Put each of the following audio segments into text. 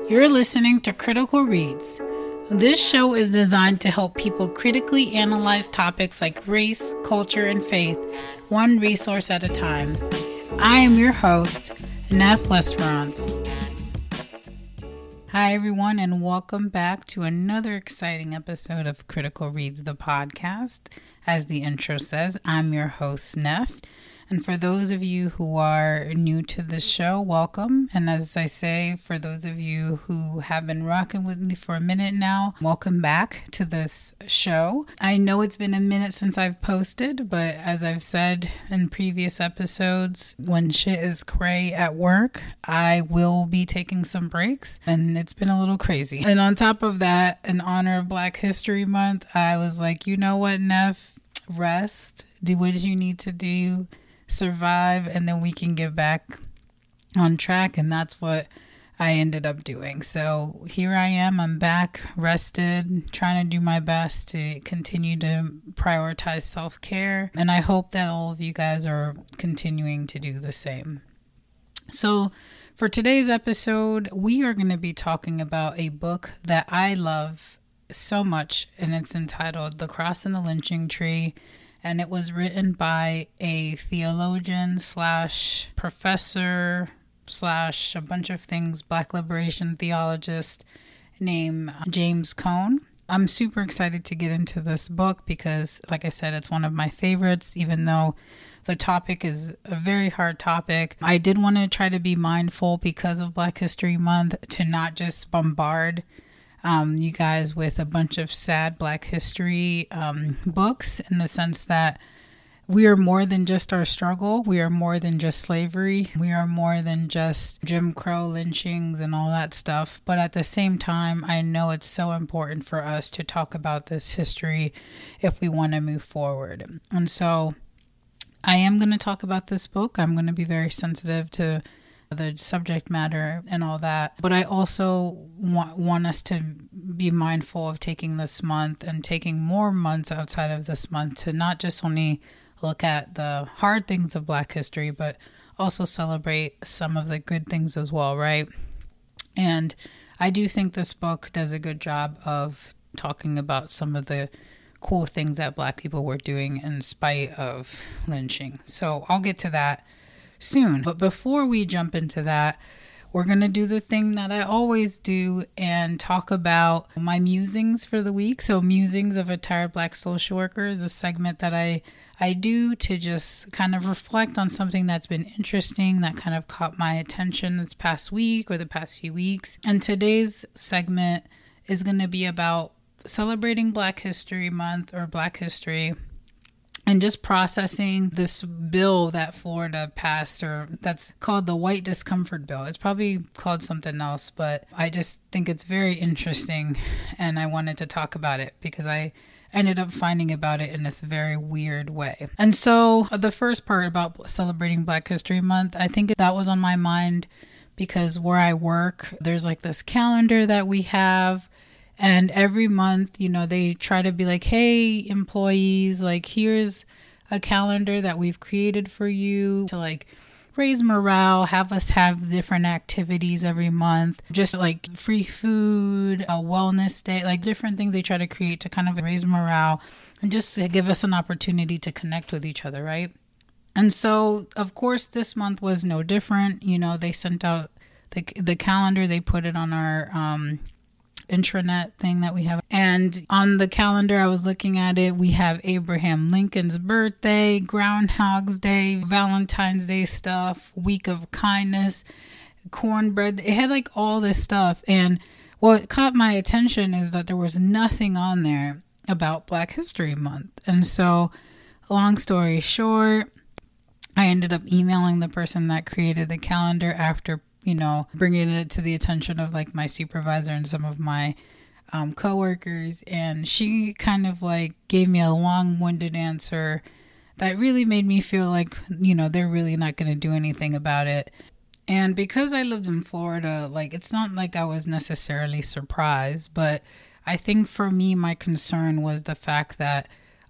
You're listening to Critical Reads. This show is designed to help people critically analyze topics like race, culture, and faith, one resource at a time. I am your host, Neff Lesperance. Hi, everyone, and welcome back to another exciting episode of Critical Reads, the podcast. As the intro says, I'm your host, Neff. And for those of you who are new to the show, welcome. And as I say, for those of you who have been rocking with me for a minute now, welcome back to this show. I know it's been a minute since I've posted, but as I've said in previous episodes, when shit is cray at work, I will be taking some breaks, and it's been a little crazy. And on top of that, in honor of Black History Month, I was like, you know what, Neff? Rest, do what you need to do, survive, and then we can get back on track. And that's what I ended up doing. So here I am, I'm back, rested, trying to do my best to continue to prioritize self-care. And I hope that all of you guys are continuing to do the same. So for today's episode, we are going to be talking about a book that I love so much, and it's entitled The Cross and the Lynching Tree. And it was written by a theologian slash professor slash a bunch of things, Black liberation theologist named James Cone. I'm super excited to get into this book because, like I said, it's one of my favorites, even though the topic is a very hard topic. I did want to try to be mindful because of Black History Month to not just bombard you guys with a bunch of sad Black history books, in the sense that we are more than just our struggle. We are more than just slavery. We are more than just Jim Crow lynchings and all that stuff. But at the same time, I know it's so important for us to talk about this history if we want to move forward. And so I am going to talk about this book. I'm going to be very sensitive to the subject matter and all that, but I also want us to be mindful of taking this month and taking more months outside of this month to not just only look at the hard things of Black history, but also celebrate some of the good things as well, right? And I do think this book does a good job of talking about some of the cool things that Black people were doing in spite of lynching. So I'll get to that soon. But before we jump into that, we're going to do the thing that I always do and talk about my musings for the week. So Musings of a Tired Black Social Worker is a segment that I do to just kind of reflect on something that's been interesting, that kind of caught my attention this past week or the past few weeks. And today's segment is going to be about celebrating Black History Month or Black history, and just processing this bill that Florida passed, or that's called the White Discomfort Bill. It's probably called something else, but I just think it's very interesting, and I wanted to talk about it because I ended up finding about it in this very weird way. And so the first part about celebrating Black History Month, I think that was on my mind because where I work, there's like this calendar that we have. And every month, you know, they try to be like, hey, employees, like, here's a calendar that we've created for you to like raise morale, have us have different activities every month, just like free food, a wellness day, like different things they try to create to kind of raise morale and just to give us an opportunity to connect with each other, right? And so, of course, this month was no different. You know, they sent out the calendar, they put it on our intranet thing that we have. And on the calendar, I was looking at it, we have Abraham Lincoln's birthday, Groundhog's Day, Valentine's Day stuff, Week of Kindness, cornbread. It had like all this stuff. And what caught my attention is that there was nothing on there about Black History Month. And so, long story short, I ended up emailing the person that created the calendar after, you know, bringing it to the attention of like my supervisor and some of my coworkers. And she kind of like gave me a long-winded answer that really made me feel like, you know, they're really not going to do anything about it. And because I lived in Florida, like, it's not like I was necessarily surprised, but I think for me, my concern was the fact that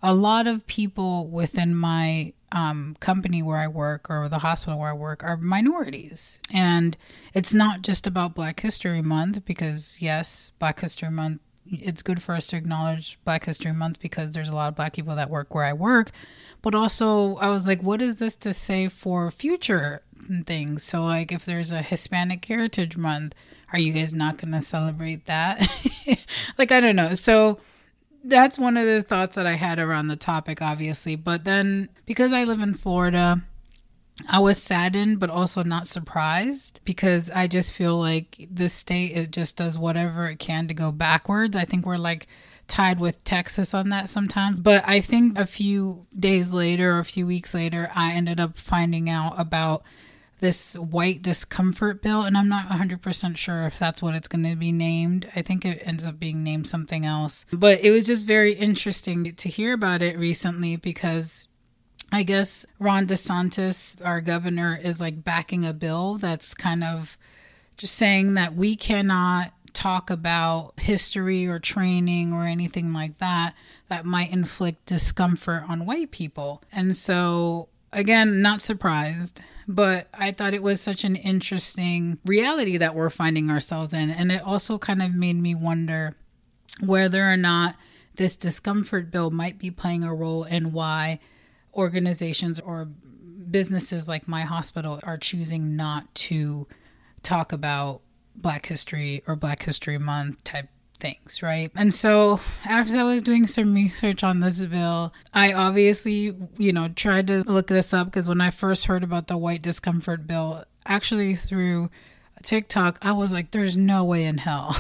a lot of people within my company where I work or the hospital where I work are minorities. And it's not just about Black History Month because, yes, Black History Month, it's good for us to acknowledge Black History Month because there's a lot of Black people that work where I work. But also, I was like, what is this to say for future things? So, like, if there's a Hispanic Heritage Month, are you guys not going to celebrate that? Like, I don't know. So that's one of the thoughts that I had around the topic, obviously. But then because I live in Florida, I was saddened, but also not surprised because I just feel like this state, it just does whatever it can to go backwards. I think we're like tied with Texas on that sometimes. But I think a few days later or a few weeks later, I ended up finding out about this white discomfort bill, and I'm not 100% sure if that's what it's going to be named. I think it ends up being named something else. But it was just very interesting to hear about it recently because I guess Ron DeSantis, our governor, is like backing a bill that's kind of just saying that we cannot talk about history or training or anything like that might inflict discomfort on white people. And so, again, not surprised. But I thought it was such an interesting reality that we're finding ourselves in. And it also kind of made me wonder whether or not this discomfort bill might be playing a role in why organizations or businesses like my hospital are choosing not to talk about Black history or Black History Month type things, right? And so as I was doing some research on this bill, I obviously, tried to look this up because when I first heard about the white discomfort bill, actually through TikTok, I was like, there's no way in hell.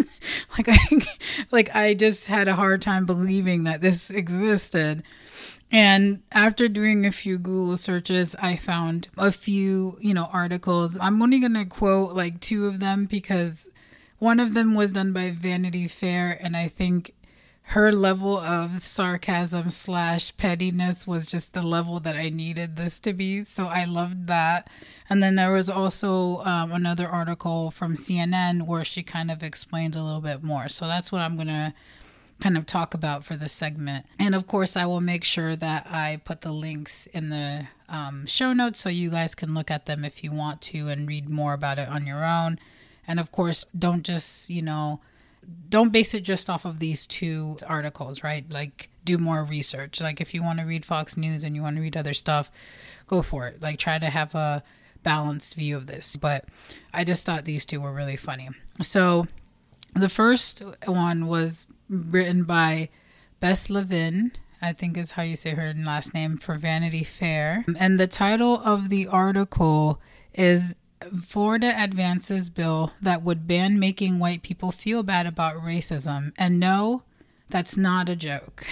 I just had a hard time believing that this existed. And after doing a few Google searches, I found a few, articles. I'm only going to quote like two of them because one of them was done by Vanity Fair, and I think her level of sarcasm / pettiness was just the level that I needed this to be. So I loved that. And then there was also another article from CNN where she kind of explains a little bit more. So that's what I'm going to kind of talk about for this segment. And of course, I will make sure that I put the links in the show notes so you guys can look at them if you want to and read more about it on your own. And of course, don't just, don't base it just off of these two articles, right? Like, do more research. Like, if you want to read Fox News and you want to read other stuff, go for it. Like, try to have a balanced view of this. But I just thought these two were really funny. So the first one was written by Bess Levin, I think is how you say her last name, for Vanity Fair. And the title of the article is Florida Advances Bill That Would Ban Making White People Feel Bad About Racism. And no, that's not a joke.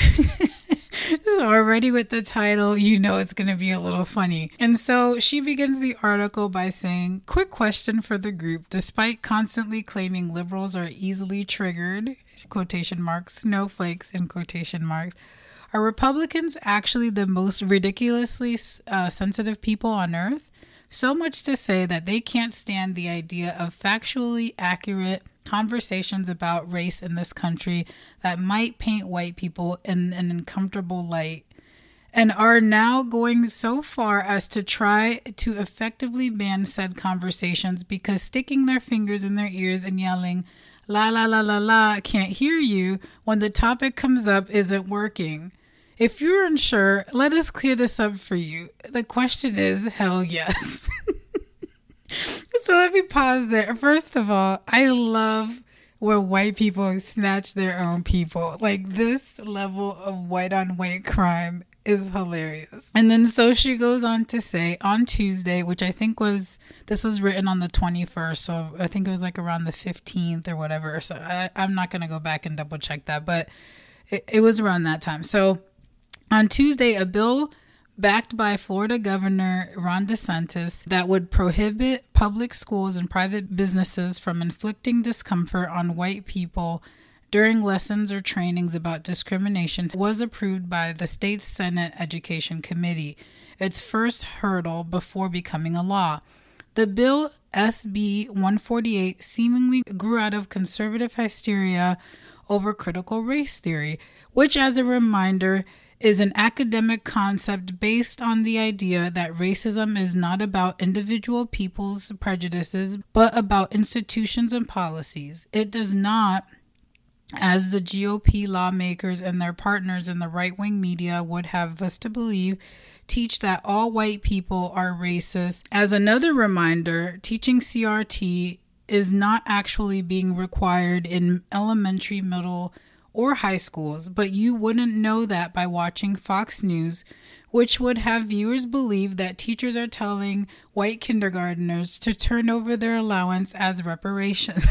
So already with the title, it's going to be a little funny. And so she begins the article by saying, quick question for the group. Despite constantly claiming liberals are easily triggered, quotation marks, snowflakes in quotation marks, are Republicans actually the most ridiculously sensitive people on earth? So much to say that they can't stand the idea of factually accurate conversations about race in this country that might paint white people in an uncomfortable light, and are now going so far as to try to effectively ban said conversations because sticking their fingers in their ears and yelling, la la la la la, can't hear you, when the topic comes up isn't working. If you're unsure, let us clear this up for you. The question is, hell yes. So let me pause there. First of all, I love where white people snatch their own people. Like, this level of white on white crime is hilarious. And then so she goes on to say, on Tuesday, which I think this was written on the 21st, so I think it was like around the 15th or whatever. So I'm not going to go back and double check that, but it was around that time. So on Tuesday, a bill backed by Florida Governor Ron DeSantis that would prohibit public schools and private businesses from inflicting discomfort on white people during lessons or trainings about discrimination was approved by the state's Senate Education Committee, its first hurdle before becoming a law. The bill, SB 148, seemingly grew out of conservative hysteria over critical race theory, which, as a reminder, is an academic concept based on the idea that racism is not about individual people's prejudices, but about institutions and policies. It does not, as the GOP lawmakers and their partners in the right-wing media would have us to believe, teach that all white people are racist. As another reminder, teaching CRT is not actually being required in elementary, middle, or high schools, but you wouldn't know that by watching Fox News, which would have viewers believe that teachers are telling white kindergartners to turn over their allowance as reparations.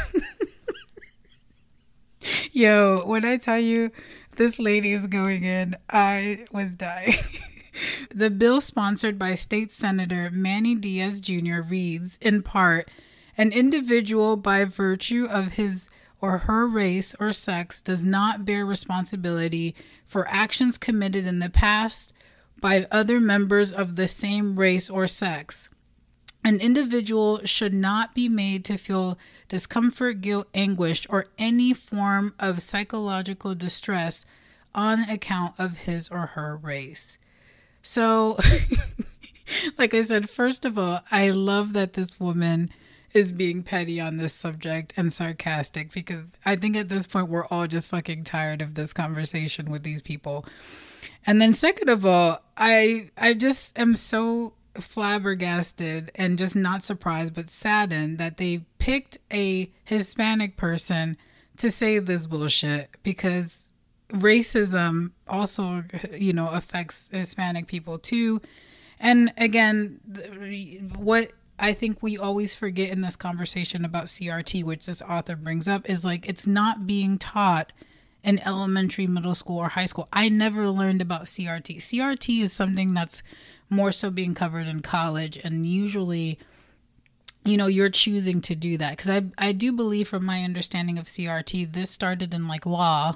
Yo, when I tell you this lady is going in, I was dying. The bill, sponsored by State Senator Manny Diaz Jr., reads, in part, an individual by virtue of his or her race or sex does not bear responsibility for actions committed in the past by other members of the same race or sex. An individual should not be made to feel discomfort, guilt, anguish, or any form of psychological distress on account of his or her race. So, like I said, first of all, I love that this woman is being petty on this subject and sarcastic, because I think at this point we're all just fucking tired of this conversation with these people. And then second of all, I just am so flabbergasted and just not surprised but saddened that they picked a Hispanic person to say this bullshit, because racism also, affects Hispanic people too. And again, what I think we always forget in this conversation about CRT, which this author brings up, is like, it's not being taught in elementary, middle school, or high school. I never learned about CRT. CRT is something that's more so being covered in college, and usually, you're choosing to do that. Because I do believe, from my understanding of CRT, this started in like law,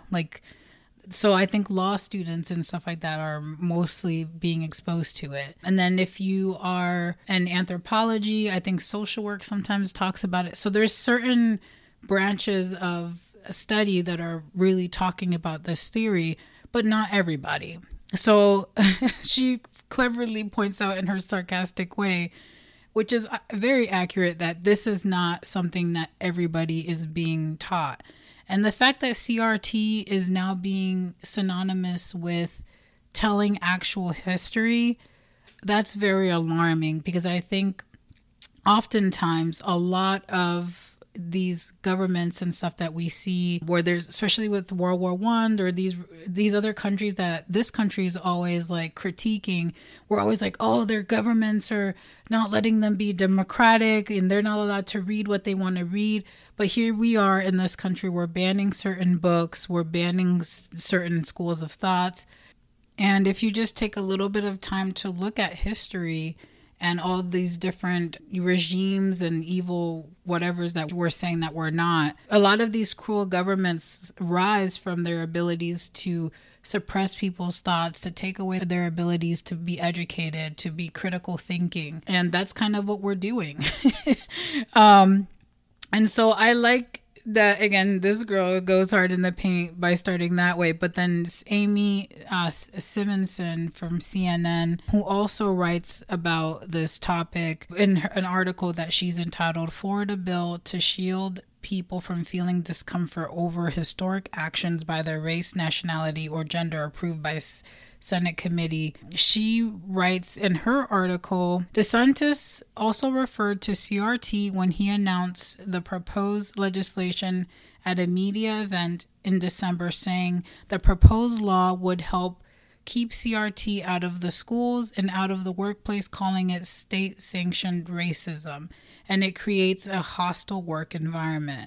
so I think law students and stuff like that are mostly being exposed to it. And then if you are in anthropology, I think social work sometimes talks about it. So there's certain branches of a study that are really talking about this theory, but not everybody. So she cleverly points out in her sarcastic way, which is very accurate, that this is not something that everybody is being taught. And the fact that CRT is now being synonymous with telling actual history, that's very alarming, because I think oftentimes a lot of these governments and stuff that we see, where there's, especially with World War I or these other countries that this country is always like critiquing, we're always like, oh, their governments are not letting them be democratic and they're not allowed to read what they want to read. But here we are in this country, we're banning certain books, we're banning certain schools of thoughts. And if you just take a little bit of time to look at history and all these different regimes and evil whatevers that we're saying that we're not, a lot of these cruel governments rise from their abilities to suppress people's thoughts, to take away their abilities to be educated, to be critical thinking. And that's kind of what we're doing. And so I like that, again, this girl goes hard in the paint by starting that way. But then Amy Simonson from CNN, who also writes about this topic in an article that she's entitled Florida Bill to Shield People from Feeling Discomfort Over Historic Actions by Their Race, Nationality, or Gender Approved by Senate Committee. She writes in her article, DeSantis also referred to CRT when he announced the proposed legislation at a media event in December, saying the proposed law would help keep CRT out of the schools and out of the workplace, calling it state-sanctioned racism, and it creates a hostile work environment.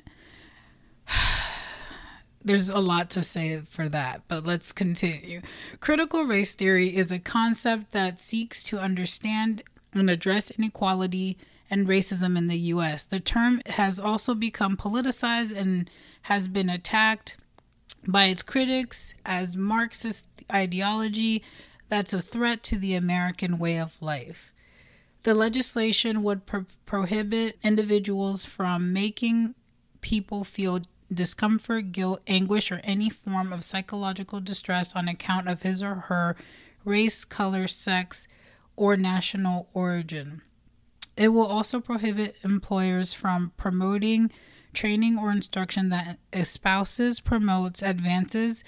There's a lot to say for that, but let's continue. Critical race theory is a concept that seeks to understand and address inequality and racism in the U.S. The term has also become politicized and has been attacked by its critics as Marxist ideology that's a threat to the American way of life. The legislation would prohibit individuals from making people feel discomfort, guilt, anguish, or any form of psychological distress on account of his or her race, color, sex, or national origin. It will also prohibit employers from promoting training or instruction that espouses, promotes, advances,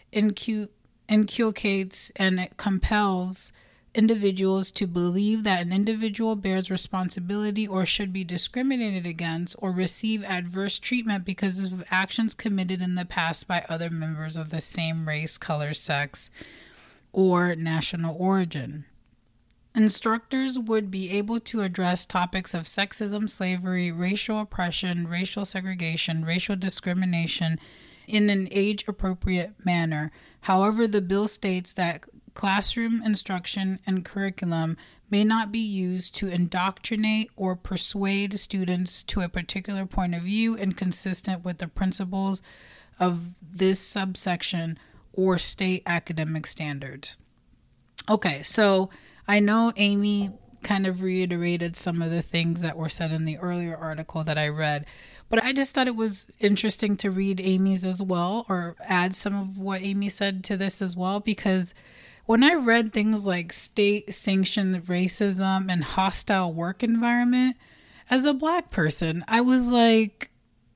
inculcates, and compels individuals to believe that an individual bears responsibility or should be discriminated against or receive adverse treatment because of actions committed in the past by other members of the same race, color, sex, or national origin. Instructors would be able to address topics of sexism, slavery, racial oppression, racial segregation, racial discrimination in an age-appropriate manner. However, the bill states that classroom instruction and curriculum may not be used to indoctrinate or persuade students to a particular point of view inconsistent with the principles of this subsection or state academic standards. Okay, so I know Amy kind of reiterated some of the things that were said in the earlier article that I read, but I just thought it was interesting to read Amy's as well, or add some of what Amy said to this as well, because when I read things like state-sanctioned racism and hostile work environment, as a Black person, I was like,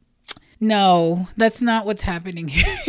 no, that's not what's happening here.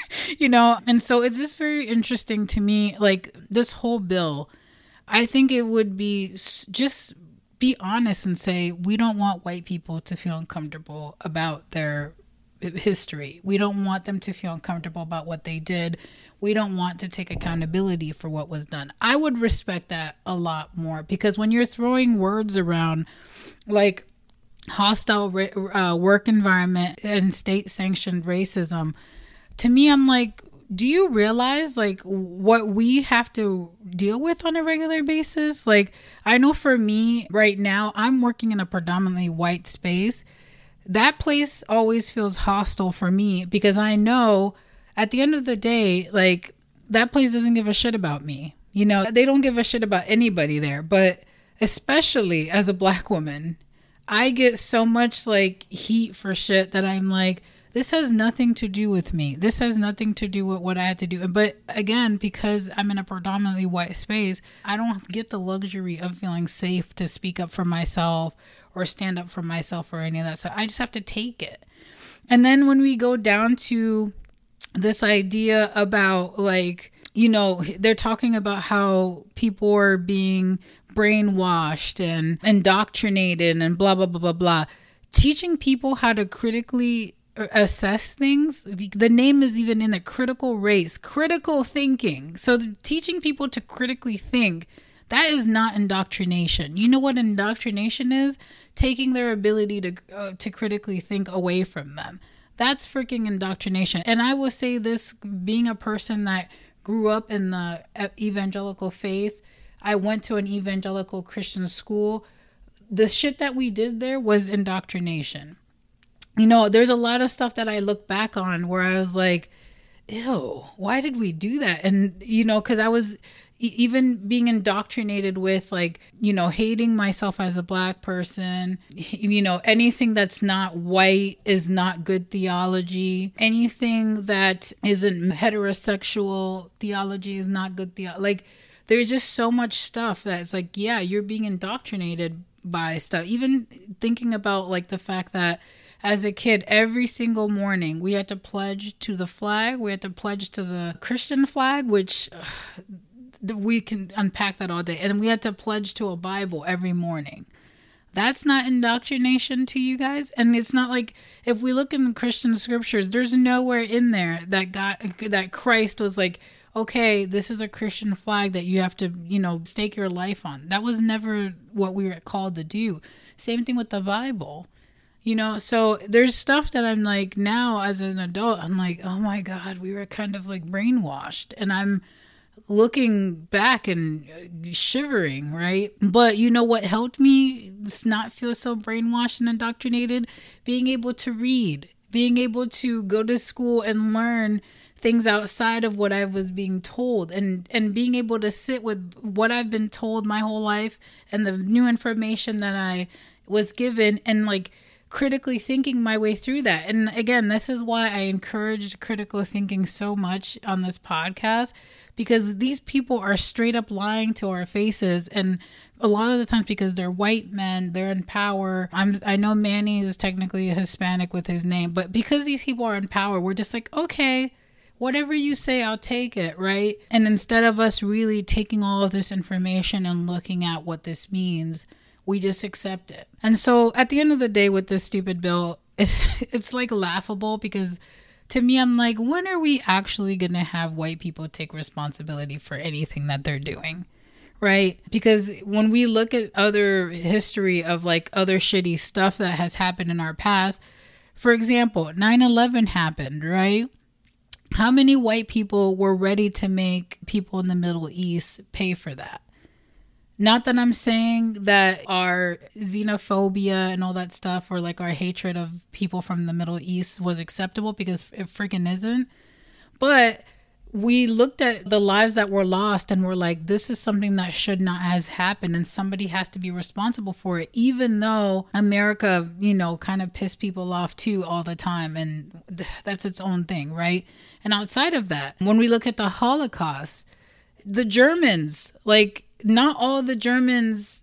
And so it's just very interesting to me, like this whole bill. I think it would be just be honest and say, we don't want white people to feel uncomfortable about their history. We don't want them to feel uncomfortable about what they did. We don't want to take accountability for what was done. I would respect that a lot more, because when you're throwing words around like hostile work environment and state-sanctioned racism, to me, I'm like, do you realize like what we have to deal with on a regular basis? Like, I know for me right now, I'm working in a predominantly white space. That place always feels hostile for me because I know at the end of the day, like that place doesn't give a shit about me. They don't give a shit about anybody there, but especially as a Black woman, I get so much like heat for shit that I'm like, this has nothing to do with me. This has nothing to do with what I had to do. But again, because I'm in a predominantly white space, I don't get the luxury of feeling safe to speak up for myself or stand up for myself or any of that. So I just have to take it. And then when we go down to this idea about like, they're talking about how people are being brainwashed and indoctrinated and blah, blah, blah, blah, blah. Teaching people how to critically assess things. The name is even in the critical race, critical thinking. So teaching people to critically think, that is not indoctrination. You know what indoctrination is? Taking their ability to critically think away from them. That's freaking indoctrination. And I will say this, being a person that grew up in the evangelical faith, I went to an evangelical Christian school. The shit that we did there was indoctrination. There's a lot of stuff that I look back on where I was like, ew, why did we do that? And, because I was even being indoctrinated with like, hating myself as a Black person, anything that's not white is not good theology. Anything that isn't heterosexual theology is not good theology. Like, there's just so much stuff that's like, yeah, you're being indoctrinated by stuff. Even thinking about like the fact that as a kid, every single morning, we had to pledge to the flag. We had to pledge to the Christian flag, which we can unpack that all day. And we had to pledge to a Bible every morning. That's not indoctrination to you guys. And it's not like, if we look in the Christian scriptures, there's nowhere in there that Christ was like, okay, this is a Christian flag that you have to, stake your life on. That was never what we were called to do. Same thing with the Bible. So there's stuff that I'm like, now as an adult, I'm like, oh my God, we were kind of like brainwashed. And I'm looking back and shivering, right? But what helped me not feel so brainwashed and indoctrinated? Being able to read, being able to go to school and learn things outside of what I was being told, and being able to sit with what I've been told my whole life and the new information that I was given, and like critically thinking my way through that. And again, this is why I encouraged critical thinking so much on this podcast, because these people are straight up lying to our faces. And a lot of the times, because they're white men, they're in power. I know Manny is technically Hispanic with his name, but because these people are in power, we're just like, okay, whatever you say, I'll take it, right? And instead of us really taking all of this information and looking at what this means, we just accept it. And so at the end of the day with this stupid bill, it's like laughable, because to me, I'm like, when are we actually going to have white people take responsibility for anything that they're doing? Right? Because when we look at other history of like other shitty stuff that has happened in our past, for example, 9/11 happened, right? How many white people were ready to make people in the Middle East pay for that? Not that I'm saying that our xenophobia and all that stuff, or like our hatred of people from the Middle East was acceptable, because it freaking isn't. But we looked at the lives that were lost and we're like, this is something that should not have happened, and somebody has to be responsible for it, even though America, kind of pissed people off too all the time. And that's its own thing, right? And outside of that, when we look at the Holocaust, the Germans, like, not all the Germans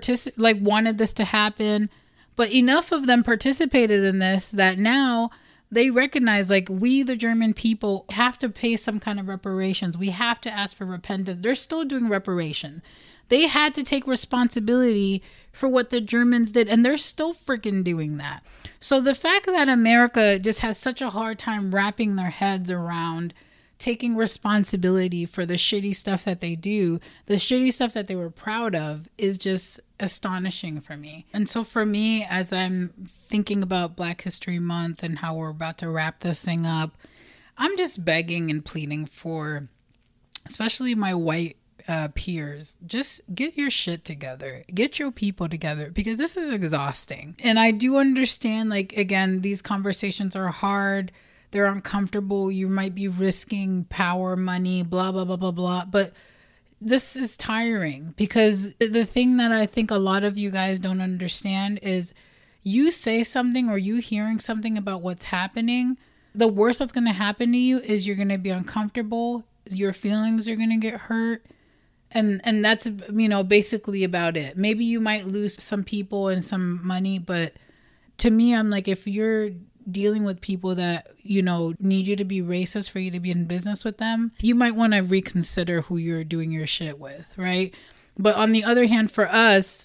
wanted this to happen, but enough of them participated in this that now they recognize, like, we, the German people, have to pay some kind of reparations. We have to ask for repentance. They're still doing reparations. They had to take responsibility for what the Germans did, and they're still freaking doing that. So the fact that America just has such a hard time wrapping their heads around taking responsibility for the shitty stuff that they do, the shitty stuff that they were proud of, is just astonishing for me. And so for me, as I'm thinking about Black History Month and how we're about to wrap this thing up, I'm just begging and pleading for, especially my white peers, just get your shit together, get your people together, because this is exhausting. And I do understand, like, again, these conversations are hard, they're uncomfortable, you might be risking power, money, blah, blah, blah, blah, blah, but this is tiring, because the thing that I think a lot of you guys don't understand is, you say something or you hearing something about what's happening, the worst that's going to happen to you is you're going to be uncomfortable, your feelings are going to get hurt. And that's, basically about it. Maybe you might lose some people and some money, but to me, I'm like, if you're dealing with people that, need you to be racist for you to be in business with them, you might want to reconsider who you're doing your shit with, right? But on the other hand, for us,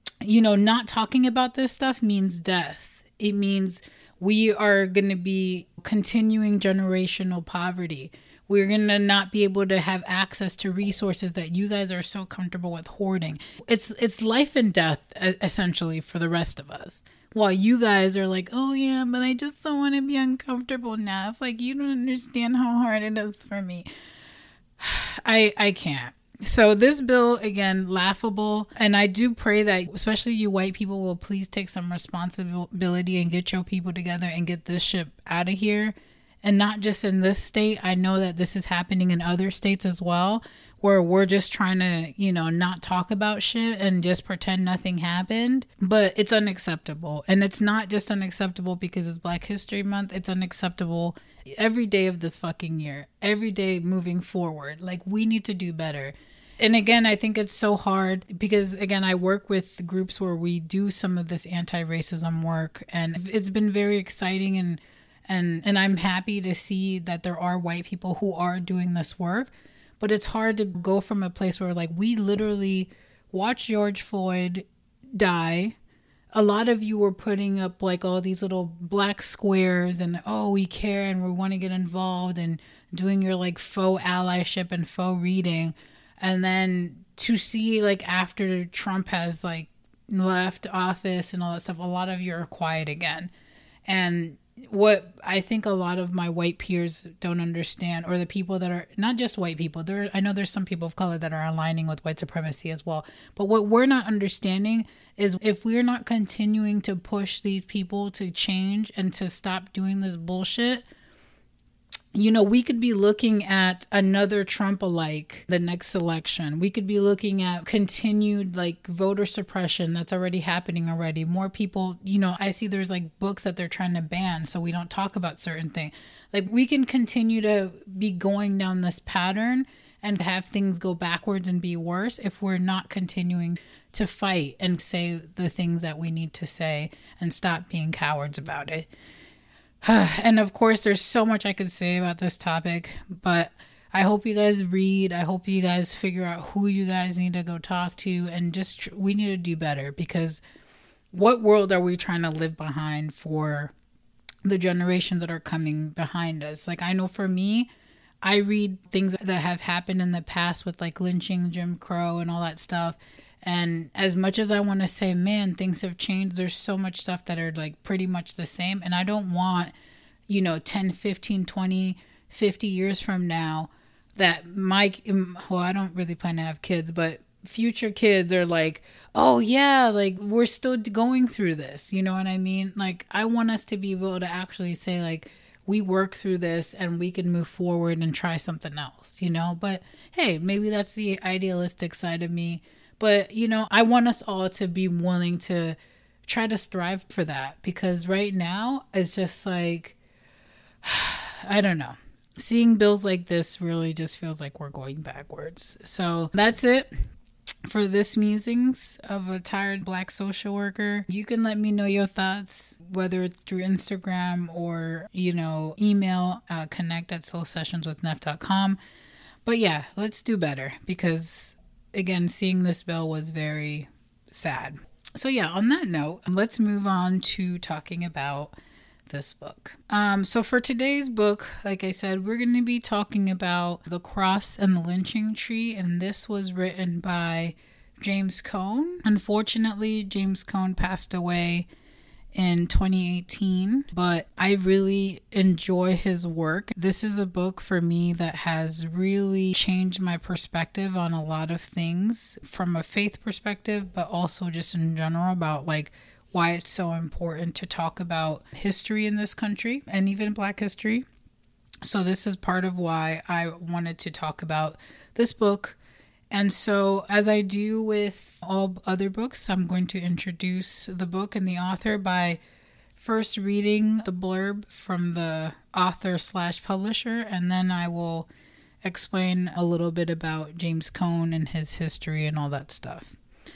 not talking about this stuff means death. It means we are going to be continuing generational poverty. We're going to not be able to have access to resources that you guys are so comfortable with hoarding. It's life and death, essentially, for the rest of us. While you guys are like, oh yeah, but I just don't want to be uncomfortable enough. Like, you don't understand how hard it is for me. I can't. So this bill, again, laughable. And I do pray that, especially you white people, will please take some responsibility and get your people together and get this shit out of here. And not just in this state. I know that this is happening in other states as well, where we're just trying to, not talk about shit and just pretend nothing happened. But it's unacceptable. And it's not just unacceptable because it's Black History Month. It's unacceptable every day of this fucking year, every day moving forward. Like, we need to do better. And again, I think it's so hard because, again, I work with groups where we do some of this anti-racism work, and it's been very exciting, and I'm happy to see that there are white people who are doing this work. But it's hard to go from a place where, like, we literally watched George Floyd die. A lot of you were putting up, like, all these little black squares and, oh, we care and we want to get involved, and doing your, like, faux allyship and faux reading. And then to see, like, after Trump has, like, left office and all that stuff, a lot of you are quiet again. And what I think a lot of my white peers don't understand, or the people that are not just white people, I know there's some people of color that are aligning with white supremacy as well. But what we're not understanding is, if we're not continuing to push these people to change and to stop doing this bullshit, we could be looking at another Trump-alike the next election. We could be looking at continued like voter suppression that's already happening already. More people, I see there's like books that they're trying to ban so we don't talk about certain things. Like we can continue to be going down this pattern and have things go backwards and be worse if we're not continuing to fight and say the things that we need to say and stop being cowards about it. And of course, there's so much I could say about this topic, but I hope you guys read. I hope you guys figure out who you guys need to go talk to, and just we need to do better, because what world are we trying to live behind for the generations that are coming behind us? Like, I know for me, I read things that have happened in the past with like lynching, Jim Crow, and all that stuff. And as much as I want to say, man, things have changed, there's so much stuff that are like pretty much the same. And I don't want, 10, 15, 20, 50 years from now that I don't really plan to have kids, but future kids are like, oh yeah, like we're still going through this. You know what I mean? Like, I want us to be able to actually say like, we work through this and we can move forward and try something else, But hey, maybe that's the idealistic side of me. But, I want us all to be willing to try to strive for that, because right now it's just like, I don't know. Seeing bills like this really just feels like we're going backwards. So that's it for this musings of a tired Black social worker. You can let me know your thoughts, whether it's through Instagram or, email, connect@soulsessionswithnef.com. But yeah, let's do better, because again, seeing this bill was very sad. So yeah, on that note, let's move on to talking about this book. So for today's book, like I said, we're going to be talking about The Cross and the Lynching Tree, and this was written by James Cone. Unfortunately, James Cone passed away in 2018, but I really enjoy his work. This is a book for me that has really changed my perspective on a lot of things from a faith perspective, but also just in general about like why it's so important to talk about history in this country and even Black history. So this is part of why I wanted to talk about this book. And so, as I do with all other books, I'm going to introduce the book and the author by first reading the blurb from the author/publisher, and then I will explain a little bit about James Cone and his history and all that stuff.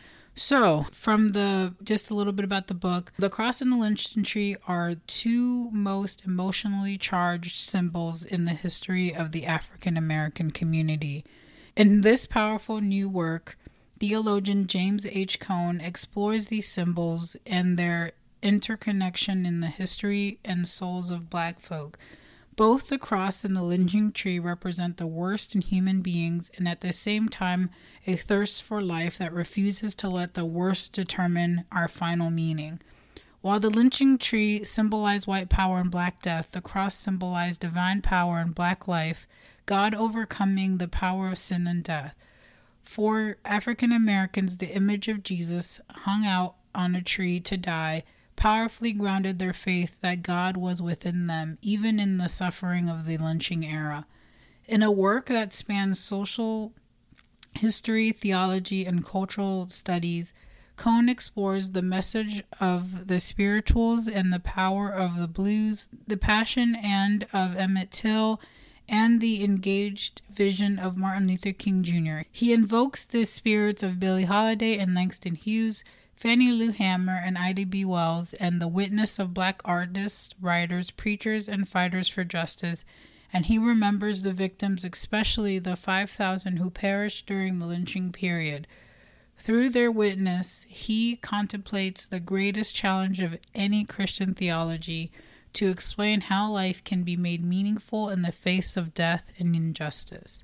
So, just a little bit about the book. The cross and the lynching tree are two most emotionally charged symbols in the history of the African American community. In this powerful new work, theologian James H. Cone explores these symbols and their interconnection in the history and souls of Black folk. Both the cross and the lynching tree represent the worst in human beings, and at the same time, a thirst for life that refuses to let the worst determine our final meaning. While the lynching tree symbolized white power and Black death, the cross symbolized divine power and Black life, God overcoming the power of sin and death. For African Americans, the image of Jesus hung out on a tree to die powerfully grounded their faith that God was within them, even in the suffering of the lynching era. In a work that spans social history, theology, and cultural studies, Cone explores the message of the spirituals and the power of the blues, the passion and of Emmett Till, and the engaged vision of Martin Luther King Jr. He invokes the spirits of Billie Holiday and Langston Hughes, Fannie Lou Hamer and Ida B. Wells, and the witness of Black artists, writers, preachers, and fighters for justice, and he remembers the victims, especially the 5,000 who perished during the lynching period. Through their witness, he contemplates the greatest challenge of any Christian theology, to explain how life can be made meaningful in the face of death and injustice.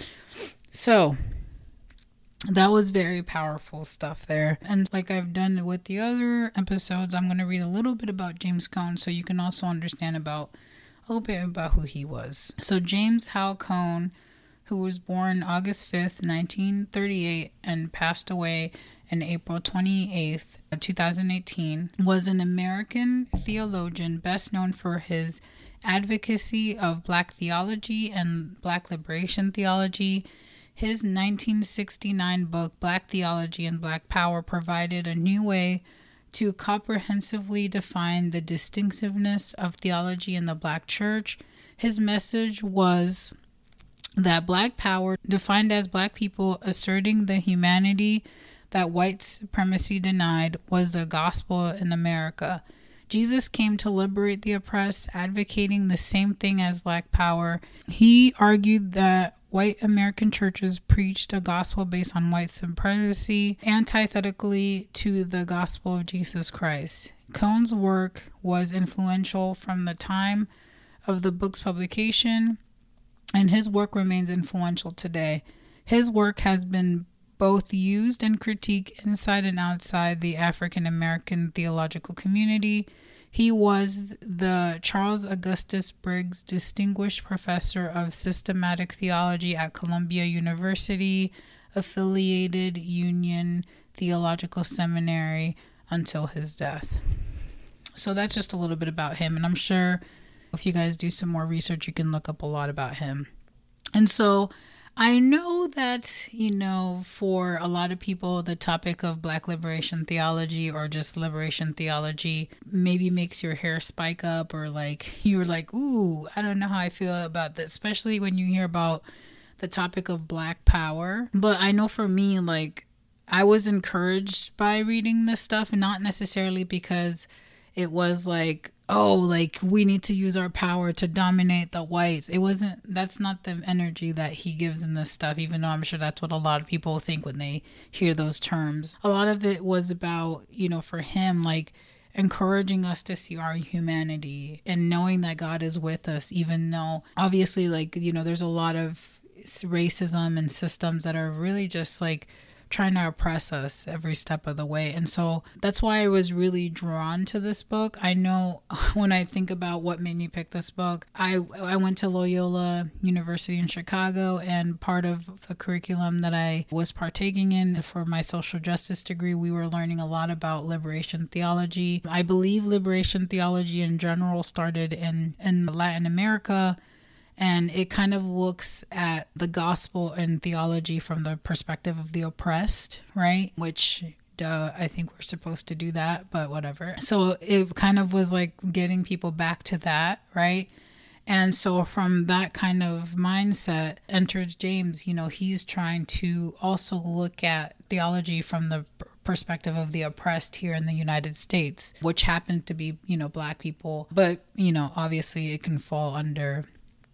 So, that was very powerful stuff there. And like I've done with the other episodes, I'm going to read a little bit about James Cone so you can also understand a little bit about who he was. So James Hal Cone, who was born August 5th, 1938 and passed away on April 28th, 2018, was an American theologian best known for his advocacy of Black theology and Black liberation theology. His 1969 book, Black Theology and Black Power, provided a new way to comprehensively define the distinctiveness of theology in the Black church. His message was that Black power, defined as Black people asserting the humanity that white supremacy denied, was the gospel in America. Jesus came to liberate the oppressed, advocating the same thing as Black power. He argued that white American churches preached a gospel based on white supremacy, antithetically to the gospel of Jesus Christ. Cone's work was influential from the time of the book's publication, and his work remains influential today. His work has been both used and critiqued inside and outside the African American theological community. He was the Charles Augustus Briggs Distinguished Professor of Systematic Theology at Columbia University, affiliated Union Theological Seminary, until his death. So that's just a little bit about him, and I'm sure if you guys do some more research, you can look up a lot about him. And so I know that, for a lot of people, the topic of Black liberation theology or just liberation theology maybe makes your hair spike up, or like you're like, ooh, I don't know how I feel about this, especially when you hear about the topic of Black power. But I know for me, like, I was encouraged by reading this stuff, and not necessarily because it was like, oh, like we need to use our power to dominate the whites. That's not the energy that he gives in this stuff, even though I'm sure that's what a lot of people think when they hear those terms. A lot of it was about, for him, like encouraging us to see our humanity and knowing that God is with us, even though obviously, like, there's a lot of racism and systems that are really just like trying to oppress us every step of the way. And so that's why I was really drawn to this book. I know when I think about what made me pick this book, I went to Loyola University in Chicago, and part of the curriculum that I was partaking in for my social justice degree, we were learning a lot about liberation theology. I believe liberation theology in general started in Latin America, and it kind of looks at the gospel and theology from the perspective of the oppressed, right? Which, I think we're supposed to do that, but whatever. So it kind of was like getting people back to that, right? And so from that kind of mindset enters James. He's trying to also look at theology from the perspective of the oppressed here in the United States, which happen to be, Black people. But, obviously it can fall under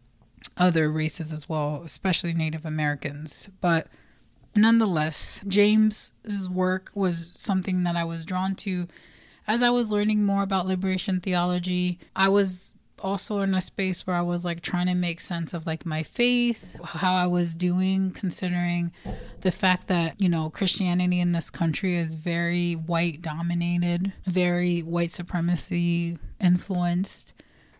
other races as well, especially Native Americans. But nonetheless, James's work was something that I was drawn to. As I was learning more about liberation theology, I was also in a space where I was like trying to make sense of like my faith, how I was doing, considering the fact that, Christianity in this country is very white dominated, very white supremacy influenced.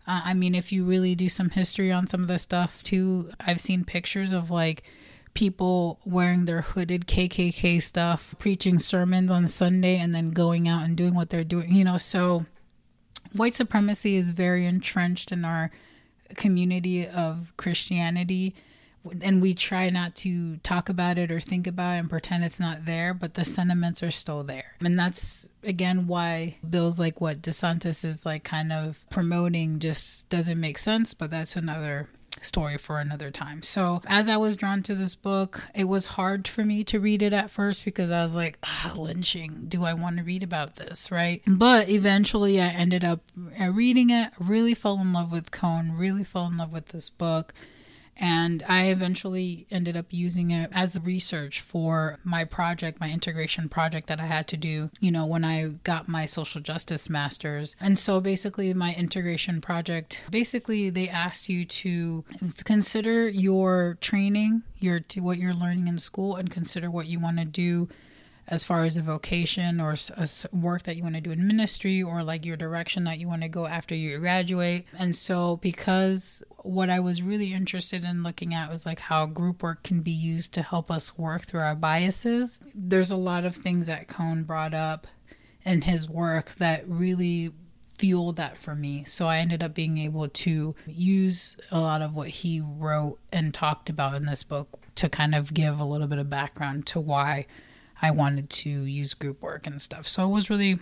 If you really do some history on some of this stuff too, I've seen pictures of like people wearing their hooded KKK stuff, preaching sermons on Sunday, and then going out and doing what they're doing, so white supremacy is very entrenched in our community of Christianity. And we try not to talk about it or think about it and pretend it's not there, but the sentiments are still there. And that's, again, why bills like what DeSantis is like kind of promoting just doesn't make sense, but that's another story for another time. So as I was drawn to this book, it was hard for me to read it at first because I was like, lynching, do I want to read about this, right? But eventually I ended up reading it, really fell in love with Cone, really fell in love with this book. And I eventually ended up using it as research for my project, my integration project that I had to do, when I got my social justice master's. And so basically my integration project, they asked you to consider your training, what you're learning in school, and consider what you want to do as far as a vocation or a work that you want to do in ministry, or like your direction that you want to go after you graduate. And so because what I was really interested in looking at was like how group work can be used to help us work through our biases. There's a lot of things that Cone brought up in his work that really fueled that for me. So I ended up being able to use a lot of what he wrote and talked about in this book to kind of give a little bit of background to why I wanted to use group work and stuff. So it was really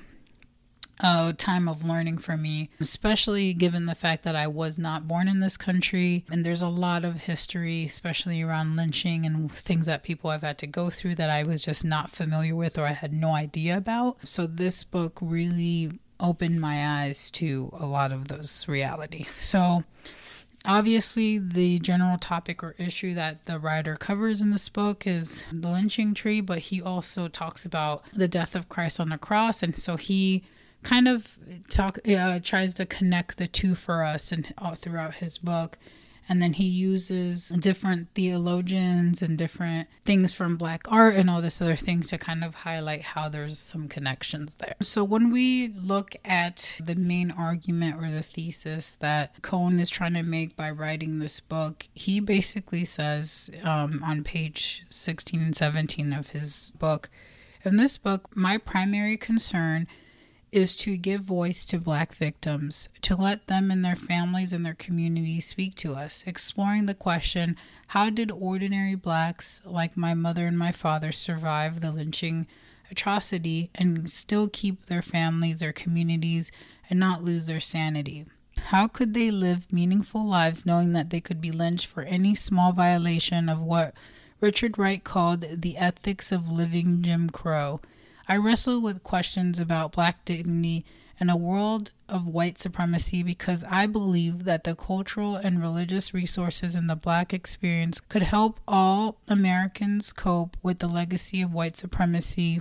a time of learning for me, especially given the fact that I was not born in this country. And there's a lot of history, especially around lynching and things that people have had to go through that I was just not familiar with or I had no idea about. So this book really opened my eyes to a lot of those realities. So obviously the general topic or issue that the writer covers in this book is the lynching tree, but he also talks about the death of Christ on the cross. And so he kind of tries to connect the two for us and all throughout his book. And then he uses different theologians and different things from Black art and all this other thing to kind of highlight how there's some connections there. So when we look at the main argument or the thesis that Cone is trying to make by writing this book, he basically says on page 16 and 17 of his book, in this book, my primary concern is to give voice to Black victims, to let them and their families and their communities speak to us, exploring the question, how did ordinary Blacks like my mother and my father survive the lynching atrocity and still keep their families, their communities, and not lose their sanity? How could they live meaningful lives knowing that they could be lynched for any small violation of what Richard Wright called the ethics of living Jim Crow? I wrestle with questions about Black dignity in a world of white supremacy because I believe that the cultural and religious resources in the Black experience could help all Americans cope with the legacy of white supremacy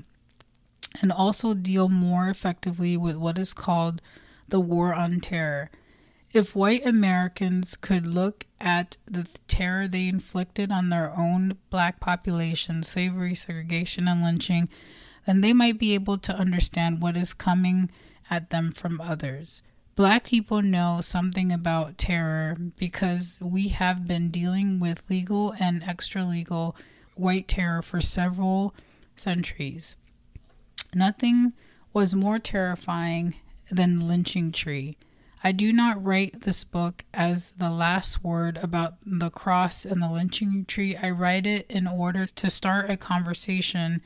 and also deal more effectively with what is called the war on terror. If white Americans could look at the terror they inflicted on their own Black population, slavery, segregation, and lynching, then they might be able to understand what is coming at them from others. Black people know something about terror because we have been dealing with legal and extra-legal white terror for several centuries. Nothing was more terrifying than the lynching tree. I do not write this book as the last word about the cross and the lynching tree. I write it in order to start a conversation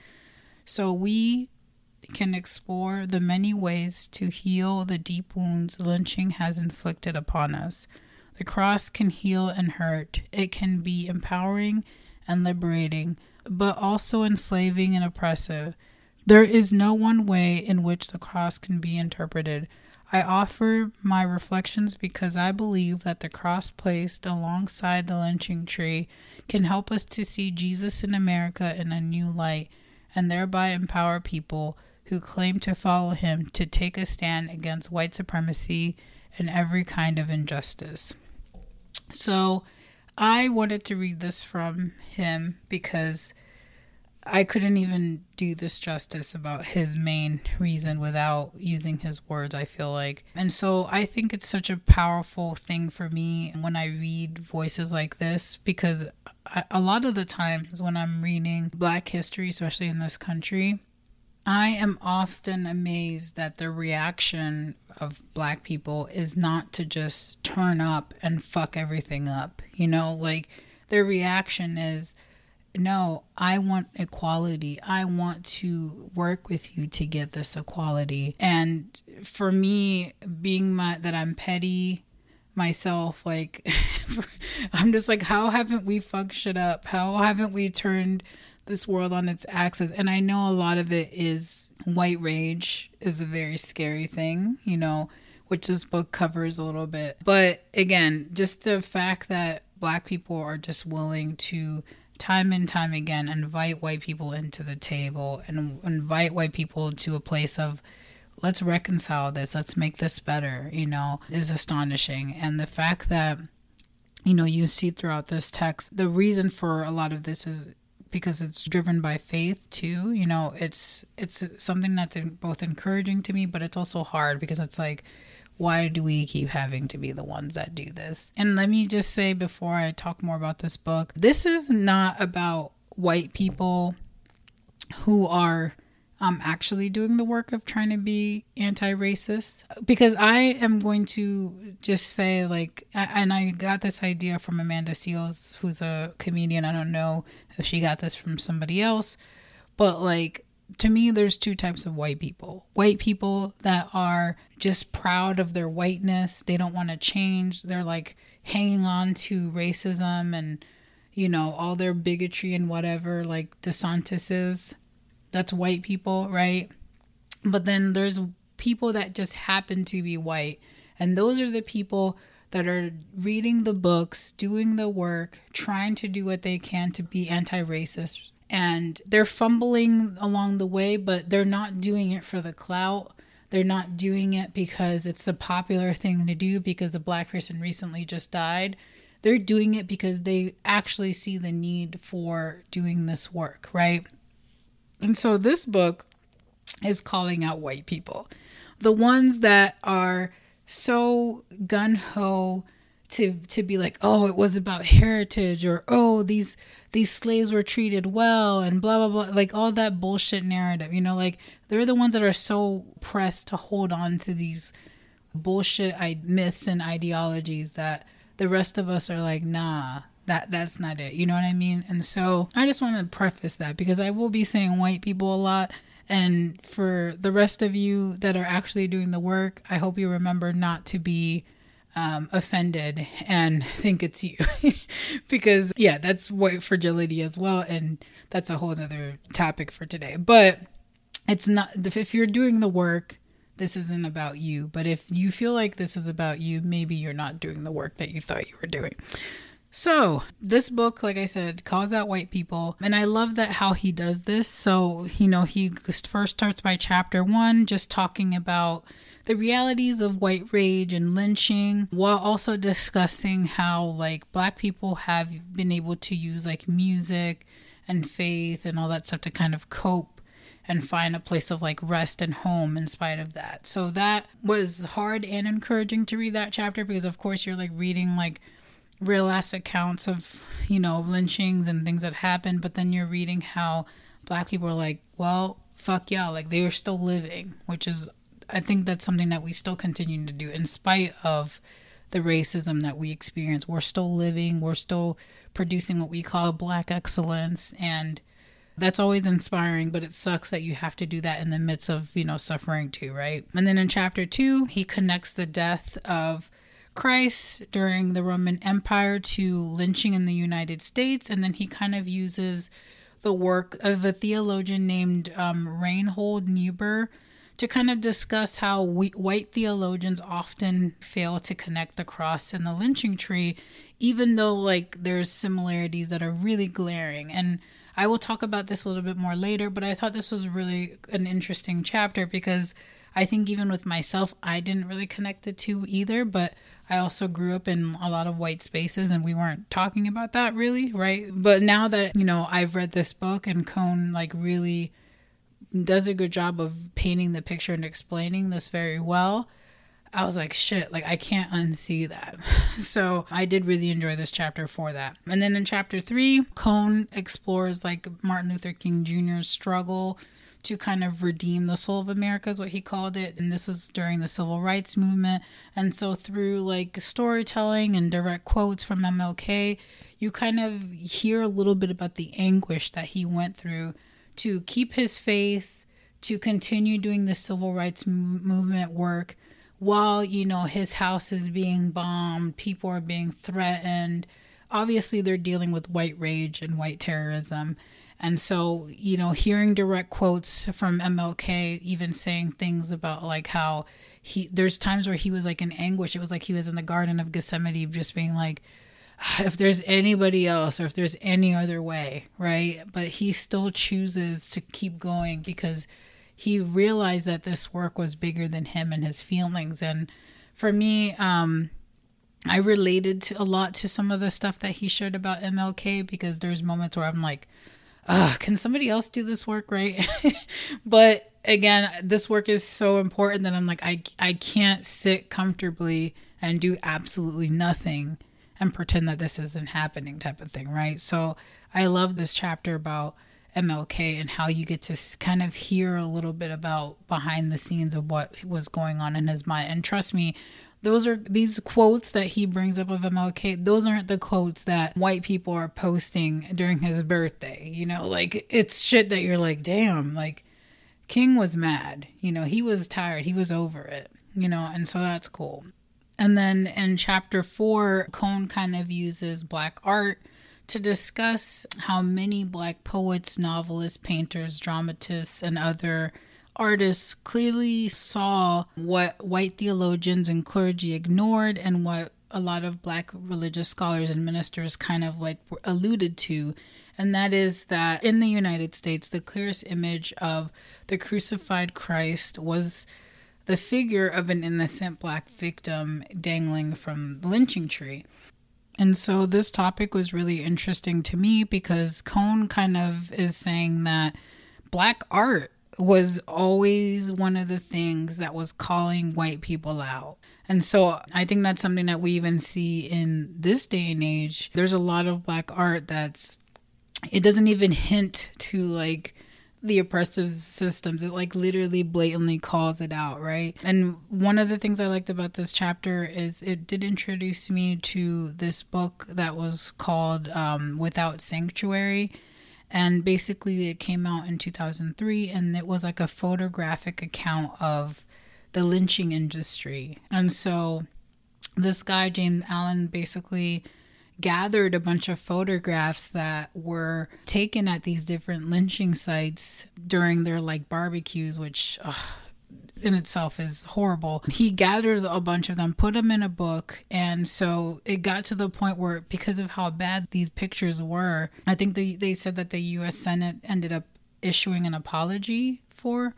so we can explore the many ways to heal the deep wounds lynching has inflicted upon us. The cross can heal and hurt. It can be empowering and liberating, but also enslaving and oppressive. There is no one way in which the cross can be interpreted. I offer my reflections because I believe that the cross placed alongside the lynching tree can help us to see Jesus in America in a new light, and thereby empower people who claim to follow him to take a stand against white supremacy and every kind of injustice. So I wanted to read this from him because I couldn't even do this justice about his main reason without using his words, I feel like. And so I think it's such a powerful thing for me when I read voices like this, because a lot of the times when I'm reading Black history, especially in this country, I am often amazed that the reaction of Black people is not to just turn up and fuck everything up. You know, like their reaction is, no, I want equality. I want to work with you to get this equality. And for me, being that I'm petty myself, like I'm just like, how haven't we fucked shit up? How haven't we turned this world on its axis? And I know a lot of it is white rage is a very scary thing, you know, which this book covers a little bit. But again, just the fact that Black people are just willing to time and time again invite white people into the table and invite white people to a place of let's reconcile this, let's make this better, you know, is astonishing. And the fact that, you know, you see throughout this text, the reason for a lot of this is because it's driven by faith too. You know, it's something that's both encouraging to me, but it's also hard because it's like, Why do we keep having to be the ones that do this? And let me just say before I talk more about this book, this is not about white people who are actually doing the work of trying to be anti-racist. Because I am going to just say, like, and I got this idea from Amanda Seales, who's a comedian. I don't know if she got this from somebody else, but like, to me, there's two types of white people. White people that are just proud of their whiteness. They don't want to change. They're like hanging on to racism and, you know, all their bigotry and whatever, like DeSantis is. That's white people, right? But then there's people that just happen to be white. And those are the people that are reading the books, doing the work, trying to do what they can to be anti-racist. And they're fumbling along the way, but they're not doing it for the clout. They're not doing it because it's the popular thing to do because a black person recently just died. They're doing it because they actually see the need for doing this work, right? And so this book is calling out white people. The ones that are so gung-ho to be like, oh, it was about heritage, or oh, these slaves were treated well, and blah, blah, blah. Like all that bullshit narrative, you know, like they're the ones that are so pressed to hold on to these bullshit myths and ideologies that the rest of us are like, nah. That's not it. You know what I mean? And so I just want to preface that because I will be saying white people a lot. And for the rest of you that are actually doing the work, I hope you remember not to be offended and think it's you. Because, yeah, that's white fragility as well. And that's a whole other topic for today. But it's not, if you're doing the work, this isn't about you. But if you feel like this is about you, maybe you're not doing the work that you thought you were doing. So this book, like I said, calls out white people. And I love that how he does this. So, you know, he first starts by chapter 1, just talking about the realities of white rage and lynching, while also discussing how like black people have been able to use like music and faith and all that stuff to kind of cope and find a place of like rest and home in spite of that. So that was hard and encouraging to read that chapter because of course you're like reading like real ass accounts of, you know, lynchings and things that happened, but then you're reading how black people are like, well, fuck y'all, like they are still living, which is, I think that's something that we still continue to do in spite of the racism that we experience. We're still living, we're still producing what we call black excellence, and that's always inspiring, but it sucks that you have to do that in the midst of, you know, suffering too, right? And then in chapter 2, he connects the death of Christ during the Roman Empire to lynching in the United States, and then he kind of uses the work of a theologian named Reinhold Niebuhr to kind of discuss how white theologians often fail to connect the cross and the lynching tree, even though like there's similarities that are really glaring. And I will talk about this a little bit more later, but I thought this was really an interesting chapter because I think even with myself, I didn't really connect the two either, but I also grew up in a lot of white spaces and we weren't talking about that really, right? But now that, you know, I've read this book and Cone like really does a good job of painting the picture and explaining this very well, I was like, shit, like I can't unsee that. So I did really enjoy this chapter for that. And then in chapter 3, Cone explores like Martin Luther King Jr.'s struggle to kind of redeem the soul of America is what he called it. And this was during the civil rights movement. And so through like storytelling and direct quotes from MLK, you kind of hear a little bit about the anguish that he went through to keep his faith, to continue doing the civil rights movement work while, you know, his house is being bombed, people are being threatened. Obviously, they're dealing with white rage and white terrorism. And so, you know, hearing direct quotes from MLK, even saying things about like how there's times where he was like in anguish. It was like he was in the Garden of Gethsemane just being like, if there's anybody else or if there's any other way, right? But he still chooses to keep going because he realized that this work was bigger than him and his feelings. And for me, I related to a lot to some of the stuff that he shared about MLK because there's moments where I'm like, can somebody else do this work, right? But again, this work is so important that I'm like, I can't sit comfortably and do absolutely nothing and pretend that this isn't happening type of thing, right? So I love this chapter about MLK and how you get to kind of hear a little bit about behind the scenes of what was going on in his mind. And trust me, these quotes that he brings up of MLK, those aren't the quotes that white people are posting during his birthday. You know, like, it's shit that you're like, damn, like, King was mad. You know, he was tired. He was over it, you know, and so that's cool. And then in chapter 4, Cone kind of uses Black art to discuss how many Black poets, novelists, painters, dramatists, and other artists clearly saw what white theologians and clergy ignored and what a lot of Black religious scholars and ministers kind of like alluded to. And that is that in the United States, the clearest image of the crucified Christ was the figure of an innocent Black victim dangling from the lynching tree. And so this topic was really interesting to me because Cone kind of is saying that Black art was always one of the things that was calling white people out. And so I think that's something that we even see in this day and age. There's a lot of Black art it doesn't even hint to like the oppressive systems. It like literally blatantly calls it out, right? And one of the things I liked about this chapter is it did introduce me to this book that was called Without Sanctuary. And basically it came out in 2003 and it was like a photographic account of the lynching industry. And so this guy, James Allen, basically gathered a bunch of photographs that were taken at these different lynching sites during their like barbecues, which in itself is horrible. He gathered a bunch of them, put them in a book, and so it got to the point where, because of how bad these pictures were, I think they said that the U.S. Senate ended up issuing an apology for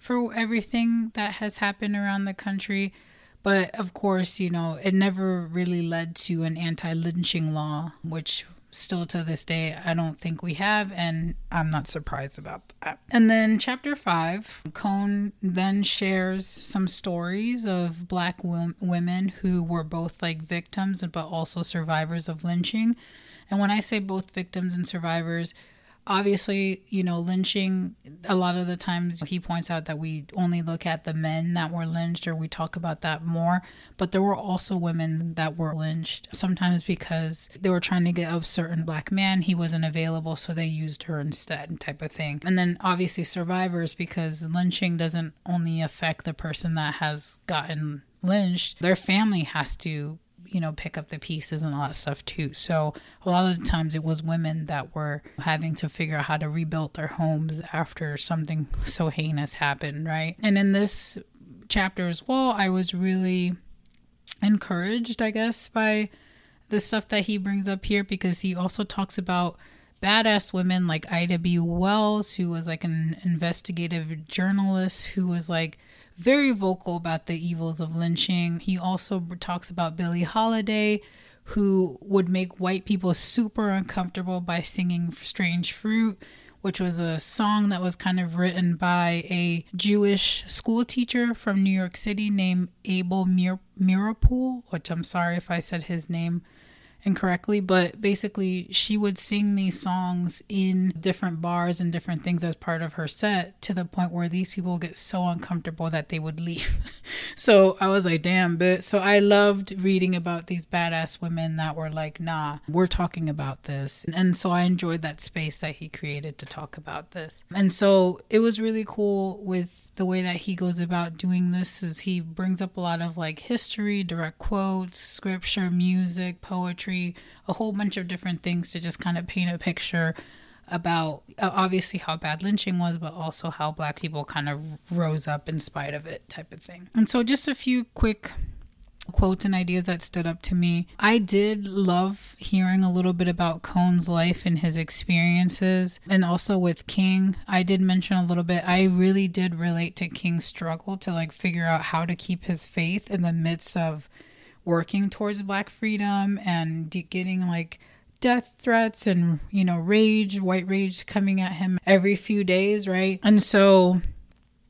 everything that has happened around the country. But of course, you know, it never really led to an anti-lynching law, which still to this day, I don't think we have, and I'm not surprised about that. And then chapter 5, Cone then shares some stories of Black women who were both like victims, but also survivors of lynching. And when I say both victims and survivors, obviously, you know, lynching, a lot of the times he points out that we only look at the men that were lynched, or we talk about that more, but there were also women that were lynched, sometimes because they were trying to get a certain Black man, he wasn't available, so they used her instead, type of thing. And then obviously survivors, because lynching doesn't only affect the person that has gotten lynched, their family has to, you know, pick up the pieces and all that stuff too. So a lot of the times it was women that were having to figure out how to rebuild their homes after something so heinous happened, right? And in this chapter as well, I was really encouraged, I guess, by the stuff that he brings up here, because he also talks about badass women like Ida B. Wells, who was like an investigative journalist who was like very vocal about the evils of lynching. He also talks about Billie Holiday, who would make white people super uncomfortable by singing Strange Fruit, which was a song that was kind of written by a Jewish school teacher from New York City named Abel Meeropol, which I'm sorry if I said his name incorrectly, but basically she would sing these songs in different bars and different things as part of her set, to the point where these people get so uncomfortable that they would leave. So I was like, damn, but so I loved reading about these badass women that were like, nah, we're talking about this. And so I enjoyed that space that he created to talk about this. And so it was really cool with the way that he goes about doing this, is he brings up a lot of like history, direct quotes, scripture, music, poetry, a whole bunch of different things to just kind of paint a picture about obviously how bad lynching was, but also how Black people kind of rose up in spite of it, type of thing. And so just a few quick quotes and ideas that stood up to me. I did love hearing a little bit about Cone's life and his experiences, and also with King. I did mention a little bit, I really did relate to King's struggle to like figure out how to keep his faith in the midst of working towards Black freedom and getting like death threats and, you know, white rage coming at him every few days, right? And so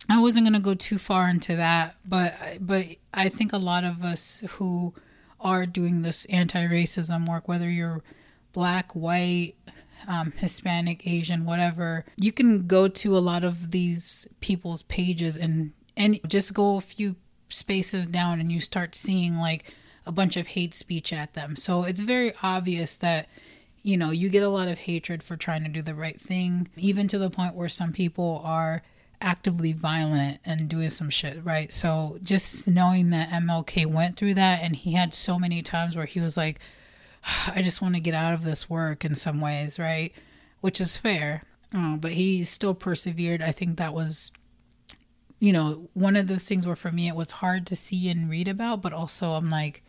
I wasn't going to go too far into that, but I think a lot of us who are doing this anti-racism work, whether you're black, white, Hispanic, Asian, whatever, you can go to a lot of these people's pages and just go a few spaces down and you start seeing like a bunch of hate speech at them. So it's very obvious that, you know, you get a lot of hatred for trying to do the right thing, even to the point where some people are actively violent and doing some shit, right? So just knowing that MLK went through that, and he had so many times where he was like, I just want to get out of this work in some ways, right? Which is fair. But he still persevered. I think that was, you know, one of those things where for me it was hard to see and read about, but also I'm like,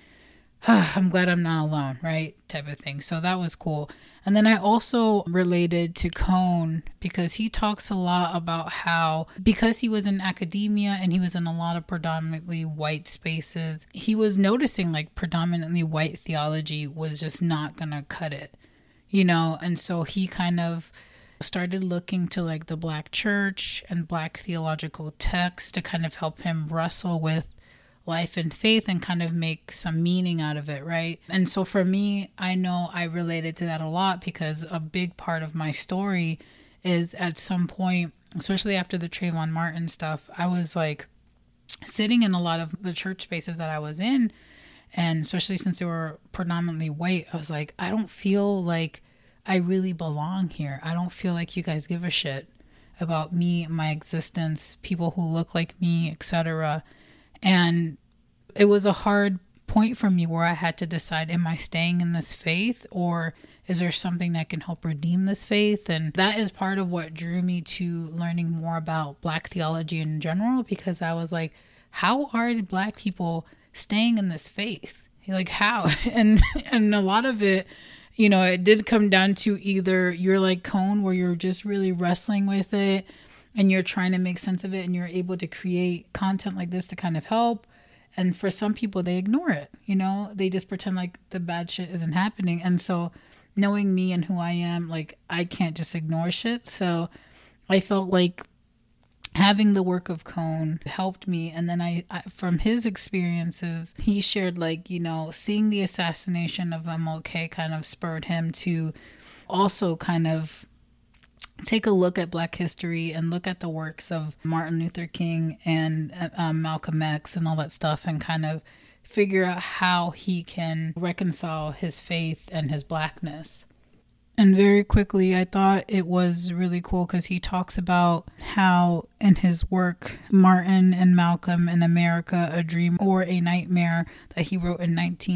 I'm glad I'm not alone, right? Type of thing. So that was cool. And then I also related to Cone because he talks a lot about how, because he was in academia and he was in a lot of predominantly white spaces, he was noticing like predominantly white theology was just not going to cut it, you know? And so he kind of started looking to like the Black church and Black theological texts to kind of help him wrestle with life and faith and kind of make some meaning out of it, right? And so for me, I know I related to that a lot because a big part of my story is at some point, especially after the Trayvon Martin stuff, I was like sitting in a lot of the church spaces that I was in, and especially since they were predominantly white, I was like, I don't feel like I really belong here. I don't feel like you guys give a shit about me, my existence, people who look like me, etc. And it was a hard point for me where I had to decide, am I staying in this faith or is there something that can help redeem this faith? And that is part of what drew me to learning more about Black theology in general, because I was like, how are Black people staying in this faith? Like how? And a lot of it, you know, it did come down to either you're like Cone where you're just really wrestling with it and you're trying to make sense of it and you're able to create content like this to kind of help. And for some people, they ignore it, you know, they just pretend like the bad shit isn't happening. And so knowing me and who I am, like I can't just ignore shit. So I felt like having the work of Cone helped me. And then I from his experiences, he shared like, you know, seeing the assassination of MLK kind of spurred him to also kind of take a look at Black history and look at the works of Martin Luther King and Malcolm X and all that stuff and kind of figure out how he can reconcile his faith and his Blackness. And very quickly, I thought it was really cool because he talks about how in his work, Martin and Malcolm in America, A Dream or a Nightmare, that he wrote in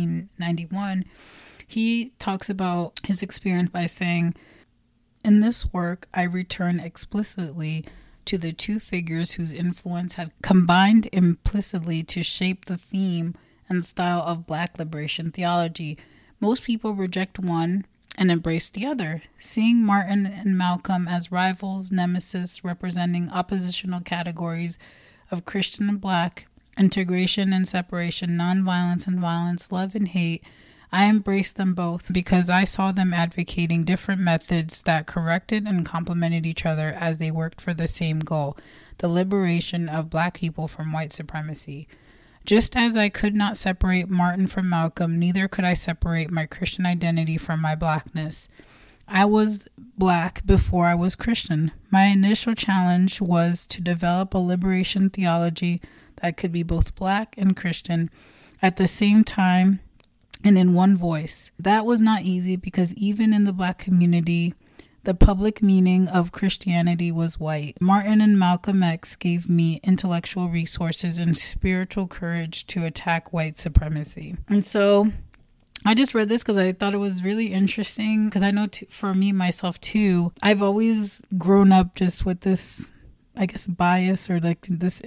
1991, he talks about his experience by saying, in this work, I return explicitly to the two figures whose influence had combined implicitly to shape the theme and style of Black liberation theology. Most people reject one and embrace the other, seeing Martin and Malcolm as rivals, nemesis, representing oppositional categories of Christian and Black, integration and separation, nonviolence and violence, love and hate. I embraced them both because I saw them advocating different methods that corrected and complemented each other as they worked for the same goal, the liberation of Black people from white supremacy. Just as I could not separate Martin from Malcolm, neither could I separate my Christian identity from my Blackness. I was Black before I was Christian. My initial challenge was to develop a liberation theology that could be both Black and Christian at the same time and in one voice. That was not easy because even in the Black community, the public meaning of Christianity was white. Martin and Malcolm X gave me intellectual resources and spiritual courage to attack white supremacy. And so I just read this because I thought it was really interesting because I know for me, myself too, I've always grown up just with this, I guess, bias or like this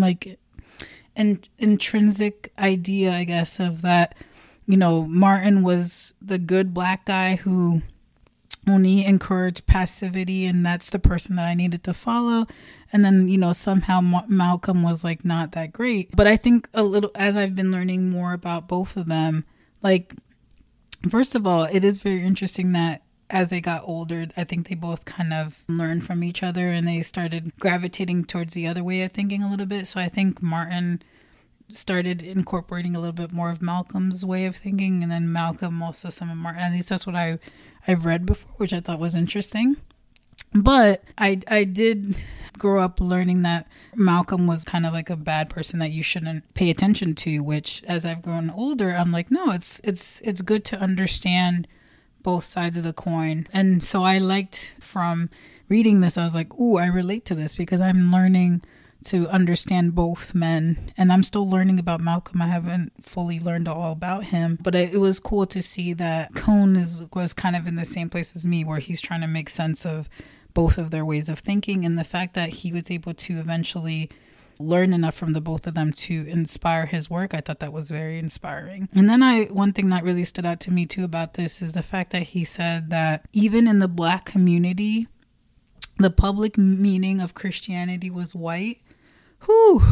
intrinsic idea, I guess, of that, you know, Martin was the good Black guy who only encouraged passivity, and that's the person that I needed to follow. And then, you know, somehow Malcolm was like not that great. But I think a little, as I've been learning more about both of them, like, first of all, it is very interesting that as they got older, I think they both kind of learned from each other and they started gravitating towards the other way of thinking a little bit. So I think Martin started incorporating a little bit more of Malcolm's way of thinking, and then Malcolm also some of Martin. At least that's what I've read before, which I thought was interesting. But I did grow up learning that Malcolm was kind of like a bad person that you shouldn't pay attention to, which as I've grown older, I'm like, no, it's good to understand both sides of the coin. And so I liked from reading this, I was like, ooh, I relate to this because I'm learning to understand both men. And I'm still learning about Malcolm. I haven't fully learned all about him. But it was cool to see that Cone was kind of in the same place as me, where he's trying to make sense of both of their ways of thinking. And the fact that he was able to eventually learn enough from the both of them to inspire his work, I thought that was very inspiring. And then one thing that really stood out to me too about this is the fact that he said that even in the Black community, the public meaning of Christianity was white. Whew.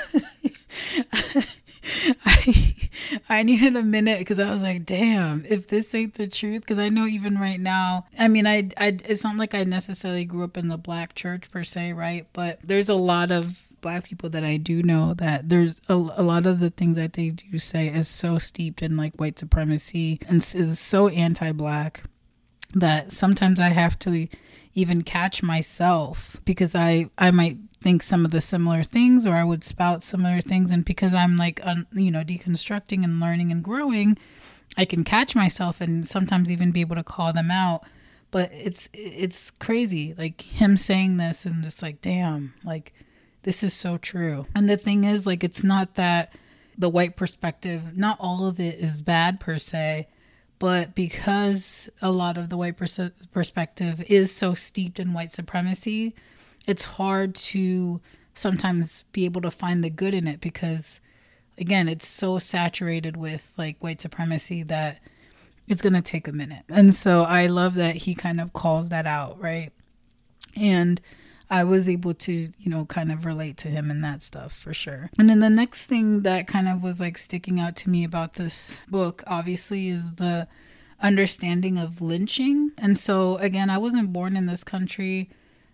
I needed a minute because I was like, damn, if this ain't the truth, because I know even right now, I mean, I it's not like I necessarily grew up in the Black church per se, right? But there's a lot of Black people that I do know that there's a lot of the things that they do say is so steeped in like white supremacy and is so anti-Black that sometimes I have to even catch myself because I might think some of the similar things, or I would spout similar things, and because I'm like deconstructing and learning and growing, I can catch myself and sometimes even be able to call them out. But it's crazy, like him saying this and just like, damn, like this is so true. And the thing is, like, it's not that the white perspective, not all of it is bad per se, but because a lot of the white perspective is so steeped in white supremacy, it's hard to sometimes be able to find the good in it because, again, it's so saturated with like white supremacy that it's going to take a minute. And so I love that he kind of calls that out, right? And I was able to, kind of relate to him in that stuff for sure. And then the next thing that kind of was like sticking out to me about this book, obviously, is the understanding of lynching. And so, again, I wasn't born in this country,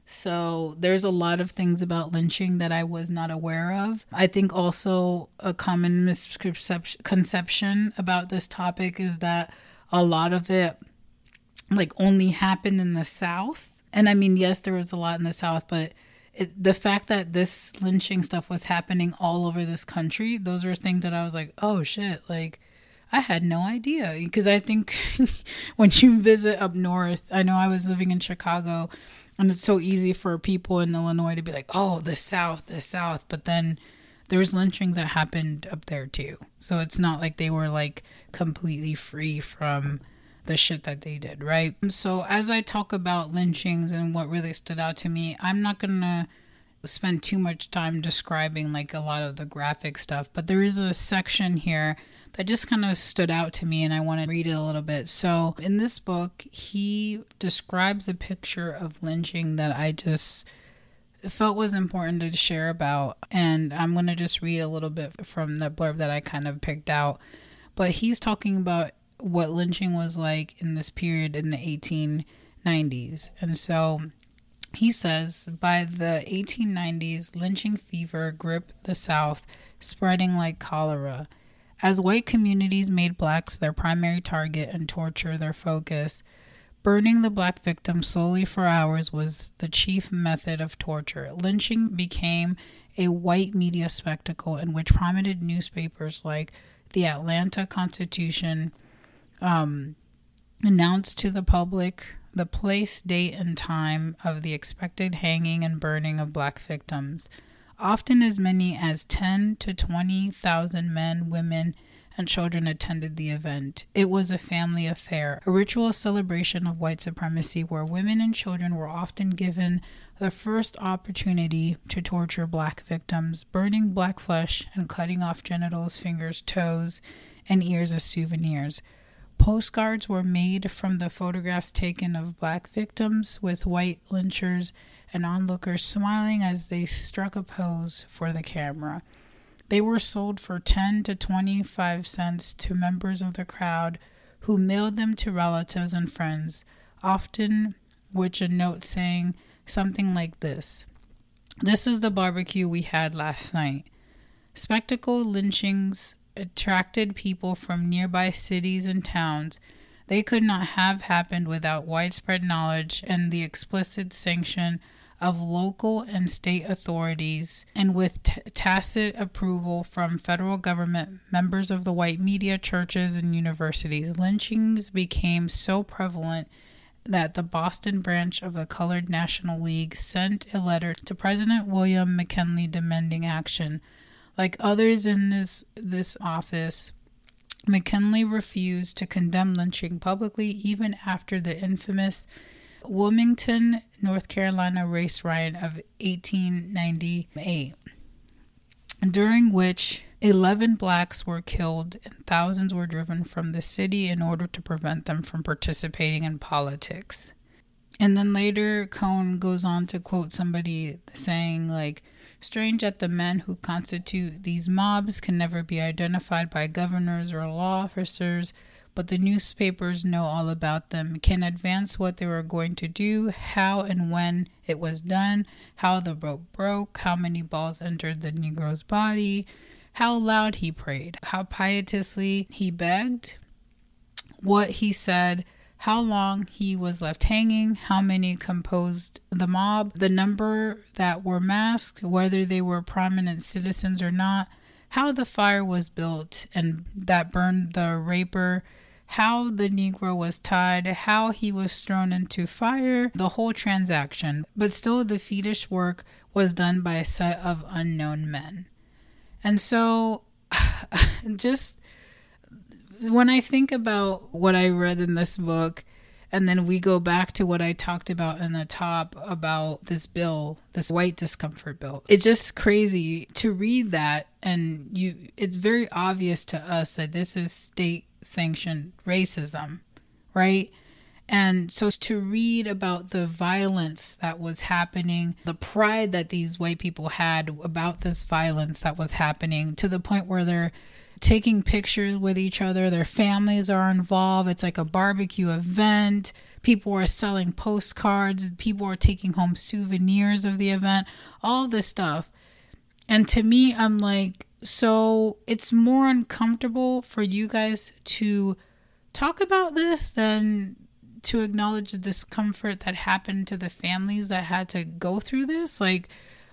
so there's a lot of things about lynching that I was not aware of. I think also a common misconception about this topic is that a lot of it like only happened in the South. And I mean, yes, there was a lot in the South, but the fact that this lynching stuff was happening all over this country, those were things that I was like, oh shit, like I had no idea. Because I think when you visit up north, I know I was living in Chicago, and it's so easy for people in Illinois to be like, oh, the South. But then there's lynchings that happened up there too. So it's not like they were like completely free from the shit that they did, right? So as I talk about lynchings and what really stood out to me, I'm not going to spend too much time describing like a lot of the graphic stuff, but there is a section here that just kind of stood out to me and I want to read it a little bit. So in this book, he describes a picture of lynching that I just felt was important to share about. And I'm going to just read a little bit from the blurb that I kind of picked out. But he's talking about what lynching was like in this period in the 1890s. And so he says, by the 1890s, lynching fever gripped the South, spreading like cholera. As white communities made blacks their primary target and torture their focus, burning the black victim slowly for hours was the chief method of torture. Lynching became a white media spectacle in which prominent newspapers like the Atlanta Constitution announced to the public the place, date, and time of the expected hanging and burning of black victims. Often as many as 10 to 20,000 men, women, and children attended the event. It was a family affair, a ritual celebration of white supremacy where women and children were often given the first opportunity to torture black victims, burning black flesh and cutting off genitals, fingers, toes, and ears as souvenirs. Postcards were made from the photographs taken of black victims, with white lynchers and onlookers smiling as they struck a pose for the camera. They were sold for 10 to 25 cents to members of the crowd who mailed them to relatives and friends. often with a note saying something like this: "This is the barbecue we had last night." Spectacle lynchings attracted people from nearby cities and towns. They could not have happened without widespread knowledge and the explicit sanction of local and state authorities, and with tacit approval from federal government, members of the white media, churches, and universities. Lynchings became so prevalent that the Boston branch of the Colored National League sent a letter to President William McKinley demanding action. Like others in this office, McKinley refused to condemn lynching publicly even after the infamous Wilmington, North Carolina race riot of 1898, during which 11 blacks were killed and thousands were driven from the city in order to prevent them from participating in politics. And then later, Cohn goes on to quote somebody saying, like, "Strange that the men who constitute these mobs can never be identified by governors or law officers, but the newspapers know all about them, can advance what they were going to do, how and when it was done, how the rope broke, how many balls entered the Negro's body, how loud he prayed, how piteously he begged, what he said, how long he was left hanging, how many composed the mob, the number that were masked, whether they were prominent citizens or not, how the fire was built and that burned the raper, how the Negro was tied, how he was thrown into fire, the whole transaction. But still the fiendish work was done by a set of unknown men." And so just when I think about what I read in this book, and then we go back to what I talked about in the top about this bill, this white discomfort bill, it's just crazy to read that. And it's very obvious to us that this is state sanctioned racism, right? And so to read about the violence that was happening, the pride that these white people had about this violence that was happening, to the point where they're taking pictures with each other, their families are involved, it's like a barbecue event, people are selling postcards, people are taking home souvenirs of the event, all this stuff. And to me, I'm like, so it's more uncomfortable for you guys to talk about this than to acknowledge the discomfort that happened to the families that had to go through this. Like,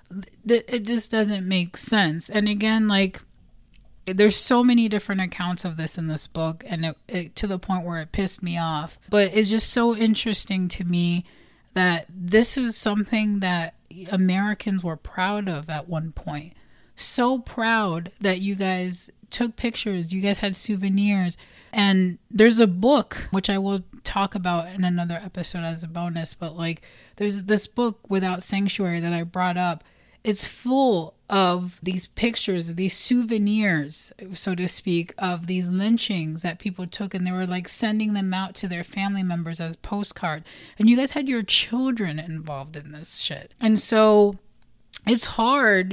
it just doesn't make sense. And again, like, there's so many different accounts of this in this book, and it to the point where it pissed me off. But it's just so interesting to me that this is something that Americans were proud of at one point. So proud that you guys took pictures, you guys had souvenirs. And there's a book, which I will talk about in another episode as a bonus, but like there's this book, Without Sanctuary, that I brought up. It's full of these pictures, these souvenirs, so to speak, of these lynchings that people took, and they were like sending them out to their family members as postcards. And you guys had your children involved in this shit. And so it's hard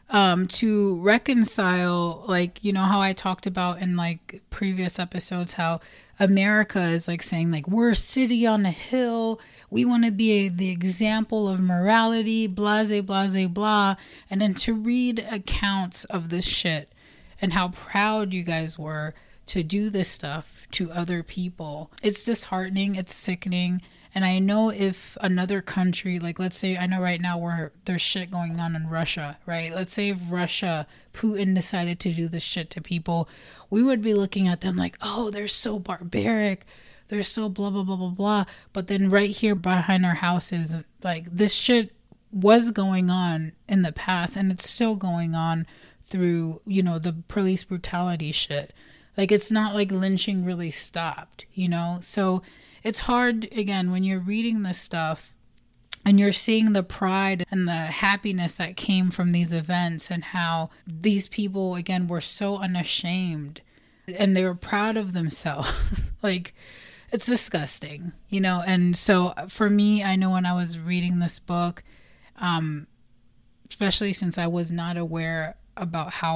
to reconcile, like, you know, how I talked about in like previous episodes, how America is like saying like, we're a city on a hill, we want to be the example of morality, blase, blase, blah. And then to read accounts of this shit and how proud you guys were to do this stuff to other people, it's disheartening, it's sickening. And I know if another country, like let's say, I know right now where there's shit going on in Russia, right? Let's say if Russia, Putin decided to do this shit to people, we would be looking at them like, oh, they're so barbaric, they're so blah, blah, blah, blah, blah. But then right here behind our houses, like this shit was going on in the past, and it's still going on through, you know, the police brutality shit. Like, it's not like lynching really stopped, you know? So it's hard, again, when you're reading this stuff and you're seeing the pride and the happiness that came from these events, and how these people, again, were so unashamed and they were proud of themselves. Like, it's disgusting, you know? And so for me, I know when I was reading this book, especially since I was not aware about how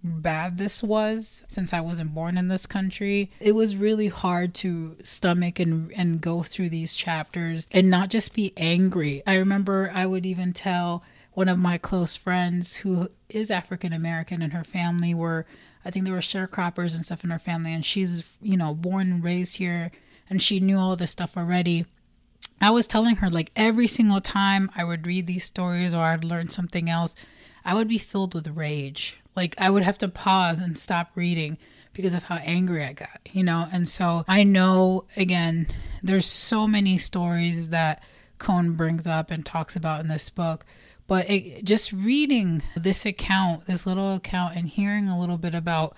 bad this was, since I wasn't born in this country, it was really hard to stomach and go through these chapters and not just be angry. I remember I would even tell one of my close friends who is African American, and her family were, I think there were sharecroppers and stuff in her family, and she's, born and raised here, and she knew all this stuff already. I was telling her, like, every single time I would read these stories or I'd learn something else, I would be filled with rage. Like, I would have to pause and stop reading because of how angry I got, And so I know, again, there's so many stories that Cone brings up and talks about in this book. But just reading this little account, and hearing a little bit about,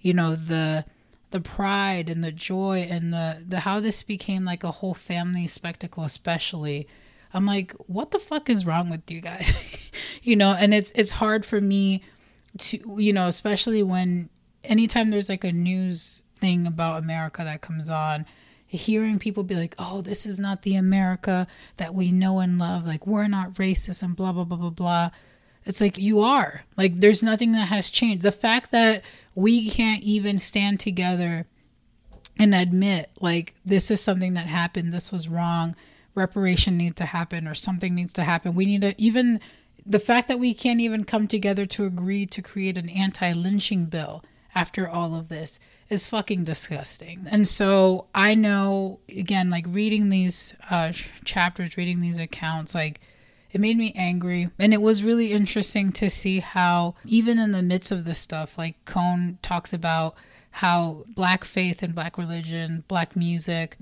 the pride and the joy and the how this became like a whole family spectacle, especially, I'm like, what the fuck is wrong with you guys? And it's hard for me to, especially when anytime there's like a news thing about America that comes on, hearing people be like, oh, this is not the America that we know and love. Like, we're not racist and blah, blah, blah, blah, blah. It's like, you are. Like, there's nothing that has changed. The fact that we can't even stand together and admit, like, this is something that happened, this was wrong, reparation needs to happen, or something needs to happen. We need to, even the fact that we can't even come together to agree to create an anti-lynching bill after all of this is fucking disgusting. And so I know, again, like, reading these chapters, reading these accounts, like, it made me angry. And it was really interesting to see how, even in the midst of this stuff, like, Cone talks about how Black faith and Black religion, Black music,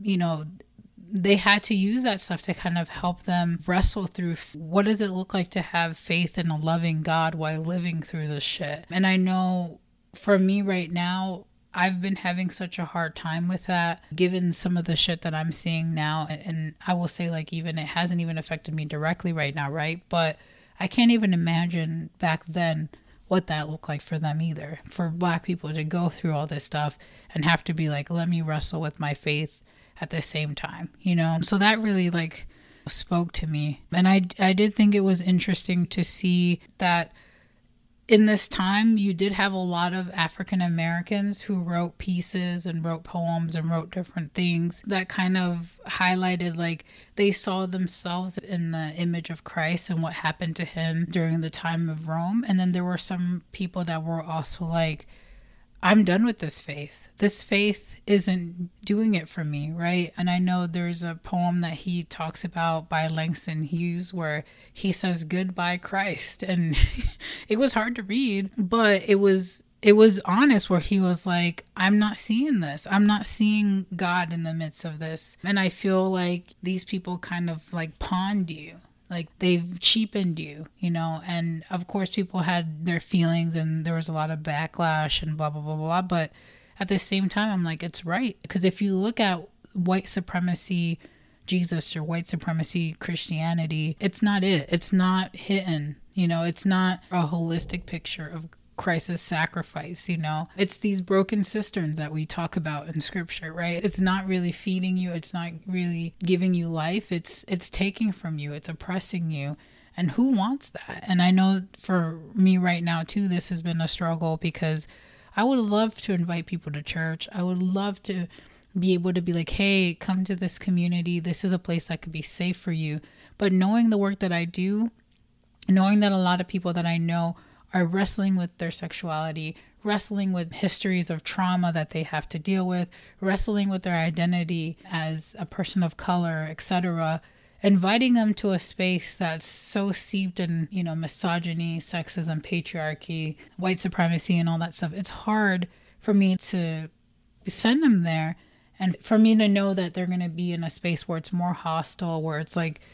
they had to use that stuff to kind of help them wrestle through what does it look like to have faith in a loving God while living through this shit. And I know for me right now, I've been having such a hard time with that, given some of the shit that I'm seeing now. And I will say, like, even it hasn't even affected me directly right now, right? But I can't even imagine back then what that looked like for them either. For Black people to go through all this stuff and have to be like, let me wrestle with my faith at the same time, So that really, like, spoke to me. And I did think it was interesting to see that in this time, you did have a lot of African Americans who wrote pieces and wrote poems and wrote different things that kind of highlighted, like, they saw themselves in the image of Christ and what happened to him during the time of Rome. And then there were some people that were also like, I'm done with this faith. This faith isn't doing it for me, right? And I know there's a poem that he talks about by Langston Hughes where he says, goodbye, Christ. And it was hard to read, but it was honest, where he was like, I'm not seeing this. I'm not seeing God in the midst of this. And I feel like these people kind of like pawned you. Like, they've cheapened you, and of course people had their feelings and there was a lot of backlash and blah, blah, blah, blah. But at the same time, I'm like, it's right. Because if you look at white supremacy Jesus or white supremacy Christianity, it's not it. It's not hitting, it's not a holistic picture of Christ's sacrifice, It's these broken cisterns that we talk about in scripture, right? It's not really feeding you. It's not really giving you life. It's taking from you. It's oppressing you. And who wants that? And I know for me right now too, this has been a struggle, because I would love to invite people to church. I would love to be able to be like, hey, come to this community. This is a place that could be safe for you. But knowing the work that I do, knowing that a lot of people that I know are wrestling with their sexuality, wrestling with histories of trauma that they have to deal with, wrestling with their identity as a person of color, etc., inviting them to a space that's so steeped in, misogyny, sexism, patriarchy, white supremacy, and all that stuff. It's hard for me to send them there, and for me to know that they're going to be in a space where it's more hostile, where it's like,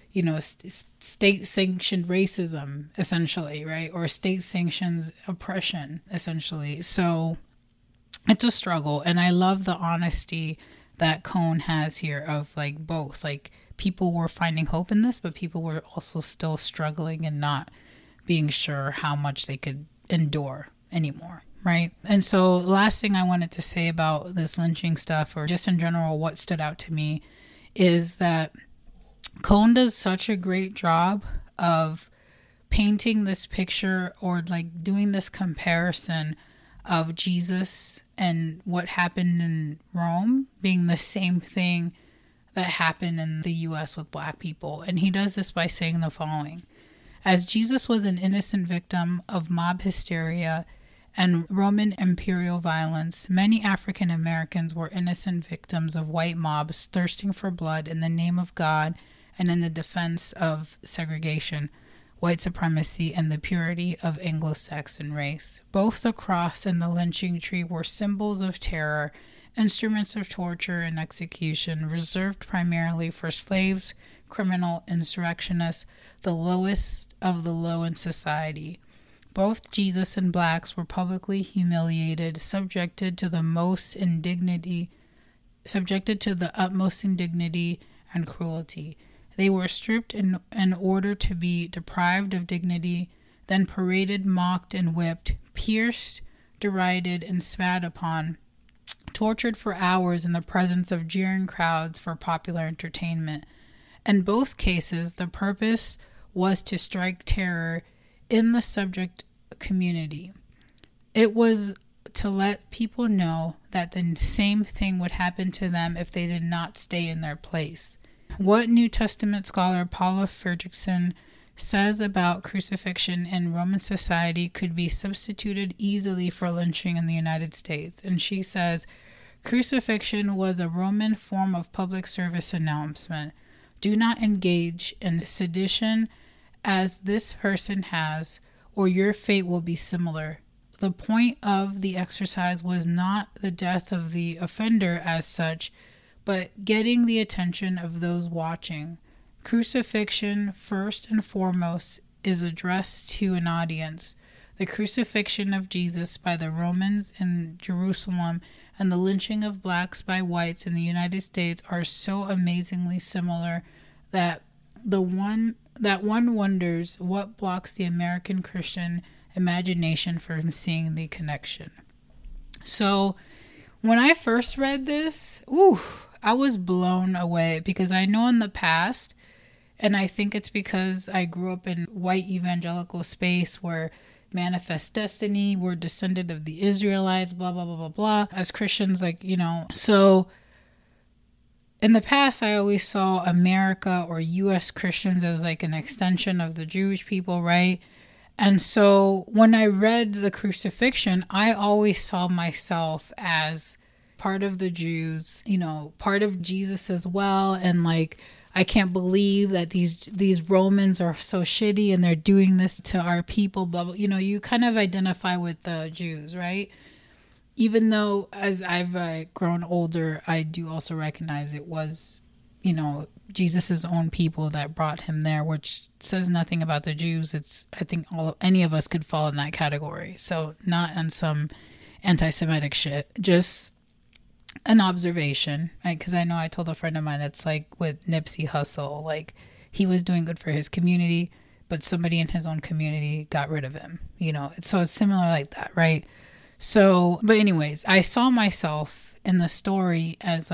state-sanctioned racism, essentially, right? Or state-sanctioned oppression, essentially. So it's a struggle. And I love the honesty that Cone has here of, like, both. Like, people were finding hope in this, but people were also still struggling and not being sure how much they could endure anymore, right? And so the last thing I wanted to say about this lynching stuff, or just in general what stood out to me, is that Cone does such a great job of painting this picture or like doing this comparison of Jesus and what happened in Rome being the same thing that happened in the US with black people. And he does this by saying the following: as Jesus was an innocent victim of mob hysteria and Roman imperial violence, many African Americans were innocent victims of white mobs thirsting for blood in the name of God and in the defense of segregation, white supremacy, and the purity of Anglo-Saxon race. Both the cross and the lynching tree were symbols of terror, instruments of torture and execution, reserved primarily for slaves, criminal insurrectionists, the lowest of the low in society. Both Jesus and blacks were publicly humiliated, subjected to the utmost indignity and cruelty. They were stripped in order to be deprived of dignity, then paraded, mocked, and whipped, pierced, derided, and spat upon, tortured for hours in the presence of jeering crowds for popular entertainment. In both cases, the purpose was to strike terror in the subject community. It was to let people know that the same thing would happen to them if they did not stay in their place. What New Testament scholar Paula Fredrickson says about crucifixion in Roman society could be substituted easily for lynching in the United States. And she says, crucifixion was a Roman form of public service announcement. Do not engage in sedition as this person has, or your fate will be similar. The point of the exercise was not the death of the offender as such, but getting the attention of those watching. Crucifixion, first and foremost, is addressed to an audience. The crucifixion of Jesus by the Romans in Jerusalem and the lynching of blacks by whites in the United States are so amazingly similar that one wonders what blocks the American Christian imagination from seeing the connection. So when I first read this, I was blown away, because I know in the past, and I think it's because I grew up in white evangelical space where manifest destiny, we're descended of the Israelites, blah, blah, blah, blah, blah. As Christians, so in the past, I always saw America or U.S. Christians as like an extension of the Jewish people, right? And so when I read the crucifixion, I always saw myself as part of the Jews, part of Jesus as well. And I can't believe that these Romans are so shitty and they're doing this to our people, blah, blah. You kind of identify with the Jews, right? Even though as I've grown older, I do also recognize it was, Jesus's own people that brought him there, which says nothing about the Jews. I think any of us could fall in that category. So not on some anti-Semitic shit, just an observation, right? Because I know I told a friend of mine, it's like with Nipsey Hussle, he was doing good for his community, but somebody in his own community got rid of him, so it's similar like that, right? So, but anyways, I saw myself in the story as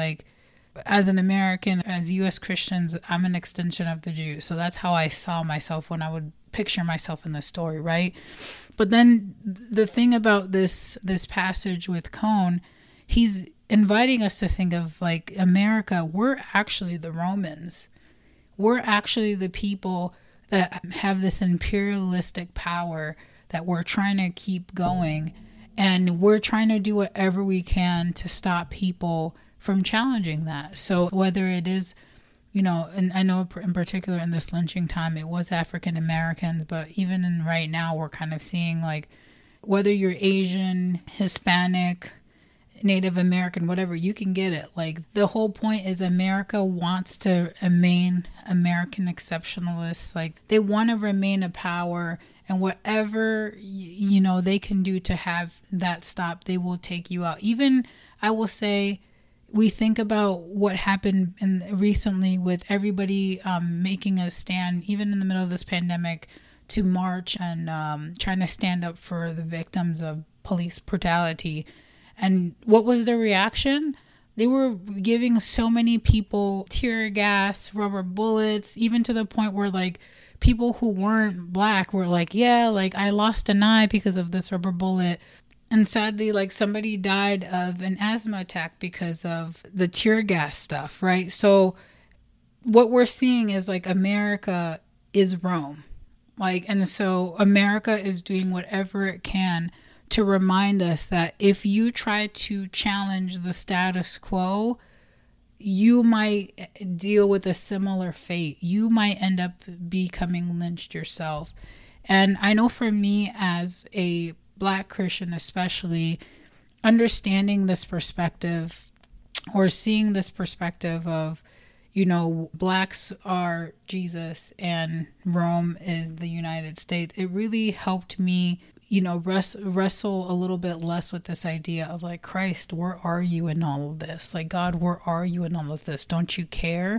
an American, as U.S. Christians, I'm an extension of the Jews. So that's how I saw myself when I would picture myself in the story, right? But then the thing about this passage with Cone, he's inviting us to think of America, we're actually the Romans. We're actually the people that have this imperialistic power that we're trying to keep going. And we're trying to do whatever we can to stop people from challenging that. So whether it is, and I know in particular in this lynching time, it was African Americans, but even in right now, we're kind of seeing whether you're Asian, Hispanic, Native American, whatever, you can get it. The whole point is America wants to remain American exceptionalists. They want to remain a power, and whatever, they can do to have that stop, they will take you out. Even, I will say, we think about what happened recently with everybody making a stand, even in the middle of this pandemic, to march and trying to stand up for the victims of police brutality. And what was their reaction? They were giving so many people tear gas, rubber bullets, even to the point where people who weren't black were like, yeah, like I lost an eye because of this rubber bullet. And sadly, like somebody died of an asthma attack because of the tear gas stuff, right? So what we're seeing is like America is Rome. Like, and so America is doing whatever it can to remind us that if you try to challenge the status quo, you might deal with a similar fate. You might end up becoming lynched yourself. And I know for me as a Black Christian, especially, understanding this perspective or seeing this perspective of, you know, Blacks are Jesus and Rome is the United States, it really helped me, you know, wrestle a little bit less with this idea of like, Christ, where are you in all of this? Like, God, where are you in all of this? Don't you care?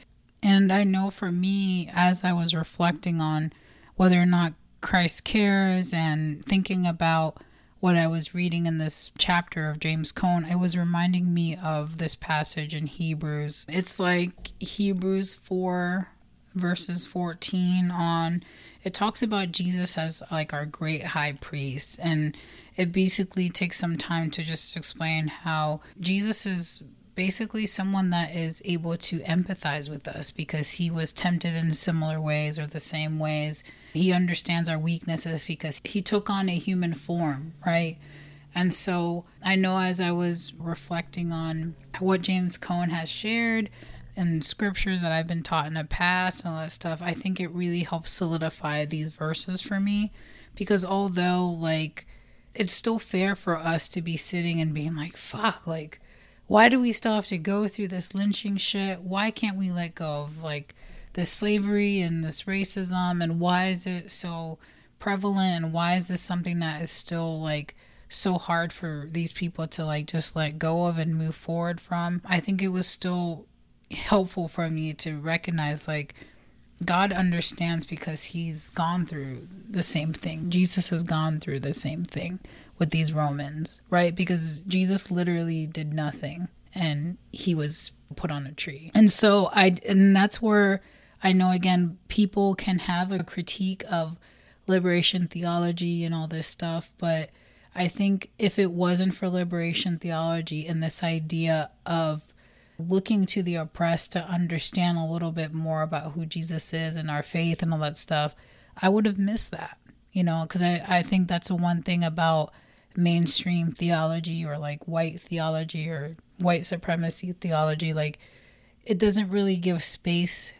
And I know for me, as I was reflecting on whether or not Christ cares and thinking about what I was reading in this chapter of James Cone, it was reminding me of this passage in Hebrews. It's like Hebrews 4 verses 14 on, it talks about Jesus as like our great high priest, and it basically takes some time to just explain how Jesus is basically someone that is able to empathize with us because he was tempted in similar ways or the same ways. He understands our weaknesses because he took on a human form, right? And so I know as I was reflecting on what James Cone has shared and scriptures that I've been taught in the past and all that stuff, I think it really helps solidify these verses for me, because although like it's still fair for us to be sitting and being like, fuck, like, why do we still have to go through this lynching shit? Why can't we let go of like this slavery and this racism? And why is it so prevalent? And why is this something that is still like so hard for these people to like just let go of and move forward from? I think it was still helpful for me to recognize like God understands because he's gone through the same thing. Jesus has gone through the same thing with these Romans, right? Because Jesus literally did nothing and he was put on a tree. And so and that's where I know, again, people can have a critique of liberation theology and all this stuff, but I think if it wasn't for liberation theology and this idea of looking to the oppressed to understand a little bit more about who Jesus is and our faith and all that stuff, I would have missed that, you know, because I think that's the one thing about mainstream theology or like white theology or white supremacy theology. Like, it doesn't really give space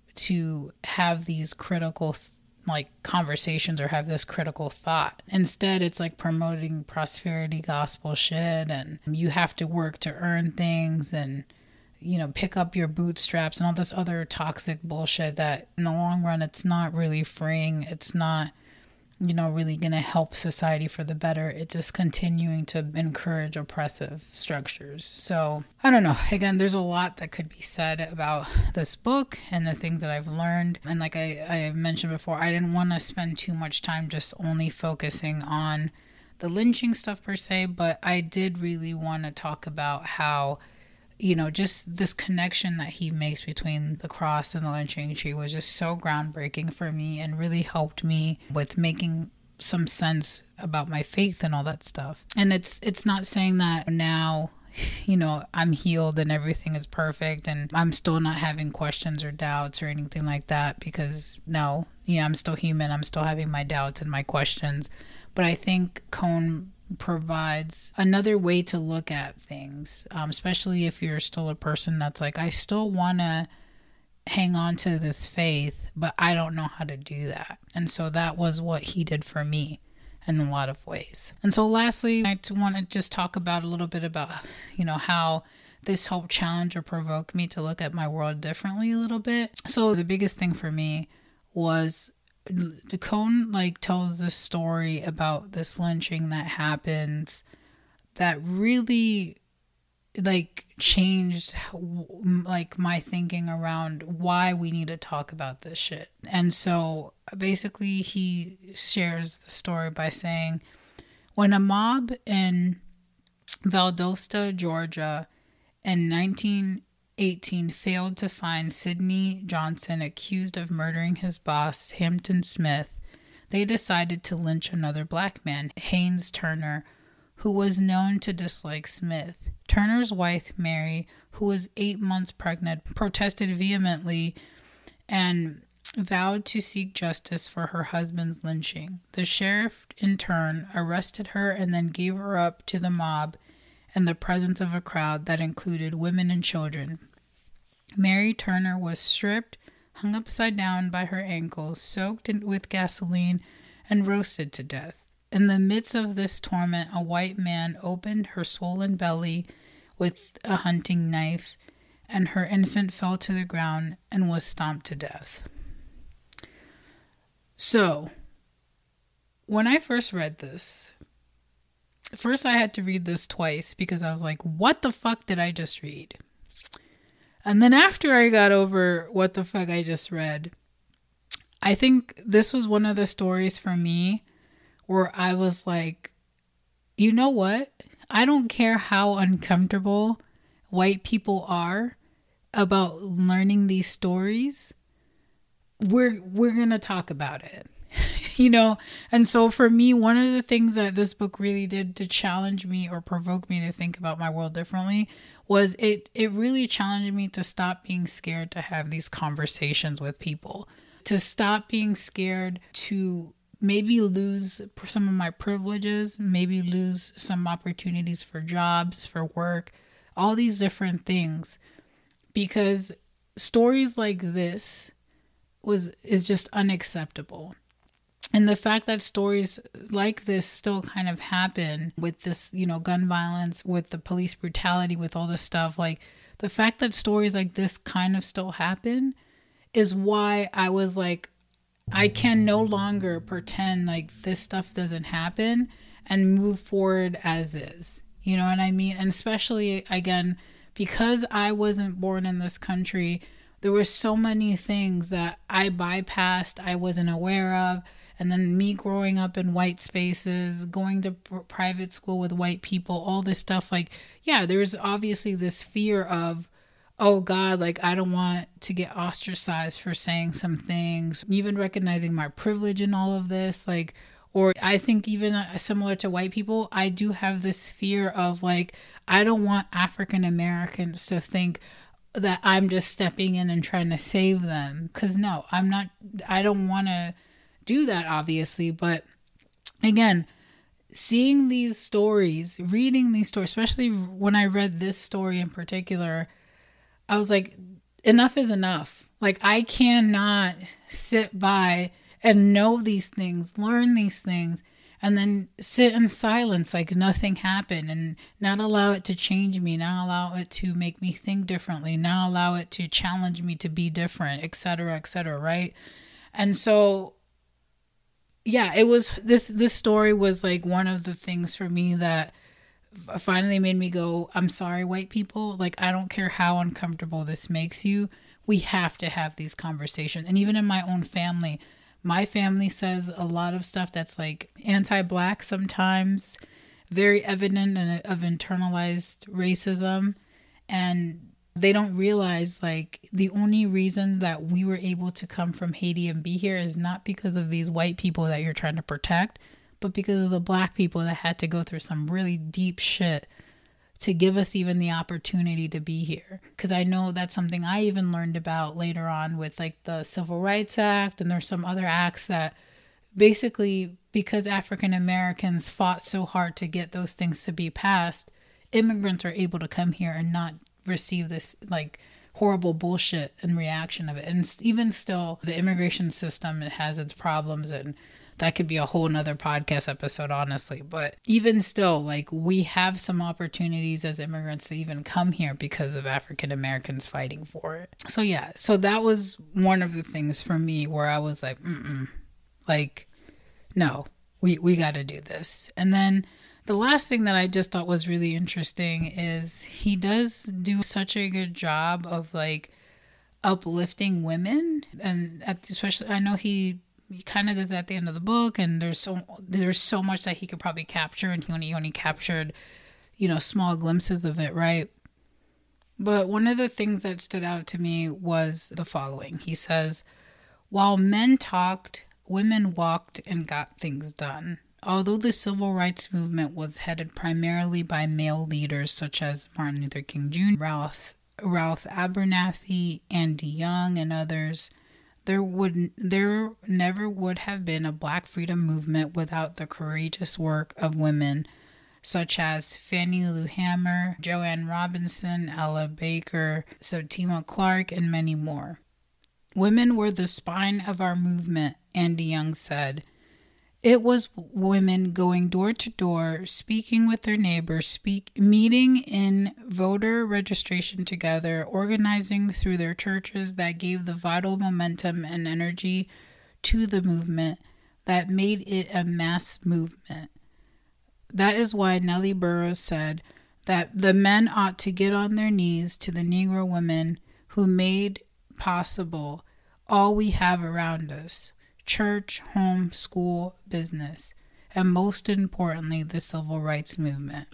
to have these critical like conversations or have this critical thought. Instead, it's like promoting prosperity gospel shit and you have to work to earn things and, you know, pick up your bootstraps and all this other toxic bullshit that in the long run, it's not really freeing. It's not, you know, really going to help society for the better. It's just continuing to encourage oppressive structures. So I don't know. Again, there's a lot that could be said about this book and the things that I've learned. And like I mentioned before, I didn't want to spend too much time just only focusing on the lynching stuff per se, but I did really want to talk about how, you know, just this connection that he makes between the cross and the lynching tree was just so groundbreaking for me and really helped me with making some sense about my faith and all that stuff. And it's not saying that now, you know, I'm healed and everything is perfect and I'm still not having questions or doubts or anything like that, because no, yeah, I'm still human. I'm still having my doubts and my questions. But I think Cone provides another way to look at things, especially if you're still a person that's like, I still want to hang on to this faith, but I don't know how to do that. And so that was what he did for me in a lot of ways. And so lastly, I want to just talk about a little bit about, you know, how this helped challenge or provoke me to look at my world differently a little bit. So the biggest thing for me was the Cone like tells this story about this lynching that happens that really like changed like my thinking around why we need to talk about this shit. And so basically he shares the story by saying, when a mob in Valdosta, Georgia in 19 18 failed to find Sidney Johnson accused of murdering his boss, Hampton Smith, they decided to lynch another black man, Haynes Turner, who was known to dislike Smith. Turner's wife, Mary, who was 8 months pregnant, protested vehemently and vowed to seek justice for her husband's lynching. The sheriff, in turn, arrested her and then gave her up to the mob in the presence of a crowd that included women and children. Mary Turner was stripped, hung upside down by her ankles, soaked with gasoline, and roasted to death. In the midst of this torment, a white man opened her swollen belly with a hunting knife, and her infant fell to the ground and was stomped to death. So, when I first read this, first I had to read this twice because I was like, what the fuck did I just read? And then after I got over what the fuck I just read, I think this was one of the stories for me where I was like, you know what? I don't care how uncomfortable white people are about learning these stories. We're going to talk about it, you know? And so for me, one of the things that this book really did to challenge me or provoke me to think about my world differently was it really challenged me to stop being scared to have these conversations with people, to stop being scared to maybe lose some of my privileges, maybe lose some opportunities for jobs, for work, all these different things, because stories like this is just unacceptable. And the fact that stories like this still kind of happen with this, you know, gun violence, with the police brutality, with all this stuff, like the fact that stories like this kind of still happen is why I was like, I can no longer pretend like this stuff doesn't happen and move forward as is. You know what I mean? And especially, again, because I wasn't born in this country, there were so many things that I bypassed, I wasn't aware of. And then me growing up in white spaces, going to private school with white people, all this stuff, like, yeah, there's obviously this fear of, oh God, like I don't want to get ostracized for saying some things, even recognizing my privilege in all of this. Like, or I think even similar to white people, I do have this fear of like, I don't want African Americans to think that I'm just stepping in and trying to save them. 'Cause no, I'm not, I don't want to do that, obviously. But again, seeing these stories, reading these stories, especially when I read this story in particular, I was like, enough is enough. Like, I cannot sit by and know these things, learn these things, and then sit in silence like nothing happened, and not allow it to change me, not allow it to make me think differently, not allow it to challenge me to be different, etc., right? And so, yeah, it was, this story was like one of the things for me that finally made me go, I'm sorry, white people. Like, I don't care how uncomfortable this makes you. We have to have these conversations. And even in my own family, my family says a lot of stuff that's like anti-Black sometimes, very evident of internalized racism. And they don't realize like the only reason that we were able to come from Haiti and be here is not because of these white people that you're trying to protect, but because of the Black people that had to go through some really deep shit to give us even the opportunity to be here. Because I know that's something I even learned about later on with like the Civil Rights Act, and there's some other acts that basically, because African Americans fought so hard to get those things to be passed, immigrants are able to come here and not receive this like horrible bullshit and reaction of it. And even still, the immigration system, it has its problems, and that could be a whole nother podcast episode, honestly. But even still, like, we have some opportunities as immigrants to even come here because of African Americans fighting for it. So yeah, so that was one of the things for me where I was like, like, no, we got to do this. And then the last thing that I just thought was really interesting is he does do such a good job of like uplifting women, and especially, I know he kind of does that at the end of the book, and there's so much that he could probably capture, and he only captured, you know, small glimpses of it, right? But one of the things that stood out to me was the following. He says, while men talked, women walked and got things done. Although the civil rights movement was headed primarily by male leaders such as Martin Luther King Jr., Ralph Abernathy, Andy Young, and others, there never would have been a Black freedom movement without the courageous work of women such as Fannie Lou Hamer, Joanne Robinson, Ella Baker, Septima Clark, and many more. Women were the spine of our movement, Andy Young said. It was women going door to door, speaking with their neighbors, meeting in voter registration together, organizing through their churches that gave the vital momentum and energy to the movement that made it a mass movement. That is why Nellie Burroughs said that the men ought to get on their knees to the Negro women who made possible all we have around us: church, home, school, business, and most importantly, the civil rights movement.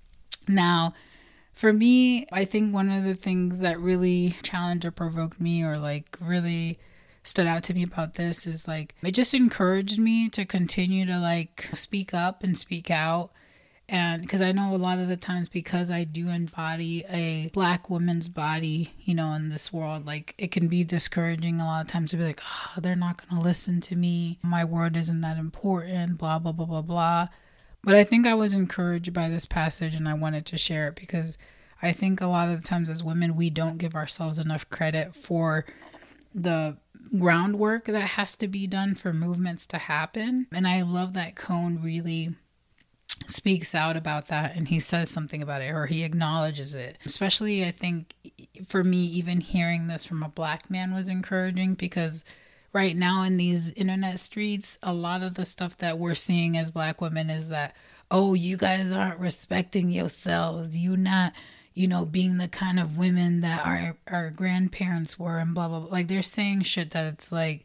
Now, for me, I think one of the things that really challenged or provoked me, or like really stood out to me about this, is like it just encouraged me to continue to like speak up and speak out. And because I know a lot of the times, because I do embody a Black woman's body, you know, in this world, like it can be discouraging a lot of times to be like, oh, they're not going to listen to me. My word isn't that important, blah, blah, blah, blah, blah. But I think I was encouraged by this passage and I wanted to share it because I think a lot of the times as women, we don't give ourselves enough credit for the groundwork that has to be done for movements to happen. And I love that Cone really speaks out about that, and he says something about it, or he acknowledges it. Especially, I think, for me, even hearing this from a Black man was encouraging, because right now in these internet streets, a lot of the stuff that we're seeing as Black women is that, oh, you guys aren't respecting yourselves, you not, you know, being the kind of women that our grandparents were, and blah, blah, blah. Like, they're saying shit that it's like,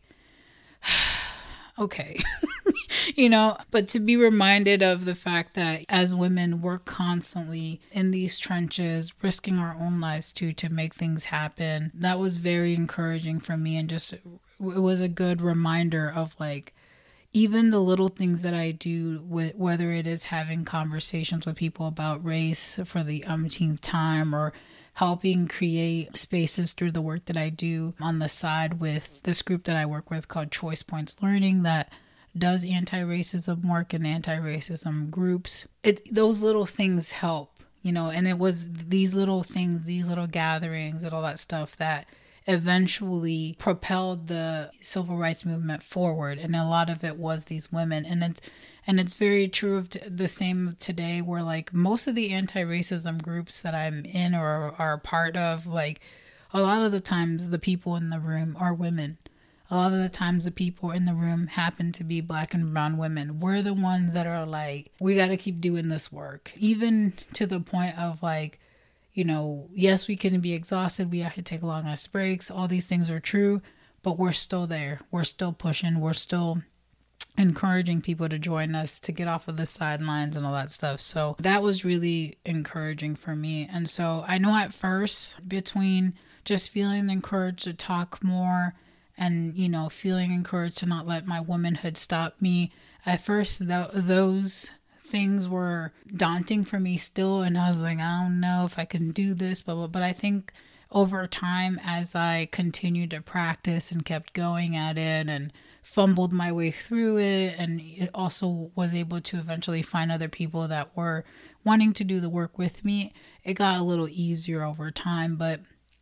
okay. You know, but to be reminded of the fact that as women, we're constantly in these trenches, risking our own lives to make things happen. That was very encouraging for me, and just, it was a good reminder of like, even the little things that I do, whether it is having conversations with people about race for the umpteenth time, or helping create spaces through the work that I do on the side with this group that I work with called Choice Points Learning that does anti-racism work and anti-racism groups. Those little things help, you know, and it was these little things, these little gatherings and all that stuff that eventually propelled the civil rights movement forward. And a lot of it was these women. And it's very true of the same today, where like most of the anti-racism groups that I'm in or are a part of, like a lot of the times the people in the room are women. A lot of the times the people in the room happen to be Black and brown women. We're the ones that are like, we got to keep doing this work. Even to the point of like, you know, yes, we can be exhausted. We have to take long ass breaks. All these things are true, but we're still there. We're still pushing. We're still encouraging people to join us, to get off of the sidelines and all that stuff. So that was really encouraging for me. And so I know at first, between just feeling encouraged to talk more and, you know, feeling encouraged to not let my womanhood stop me, at first those things were daunting for me still. And I was like, I don't know if I can do this, blah, blah. But I think over time, as I continued to practice and kept going at it and fumbled my way through it, and it also was able to eventually find other people that were wanting to do the work with me, it got a little easier over time. But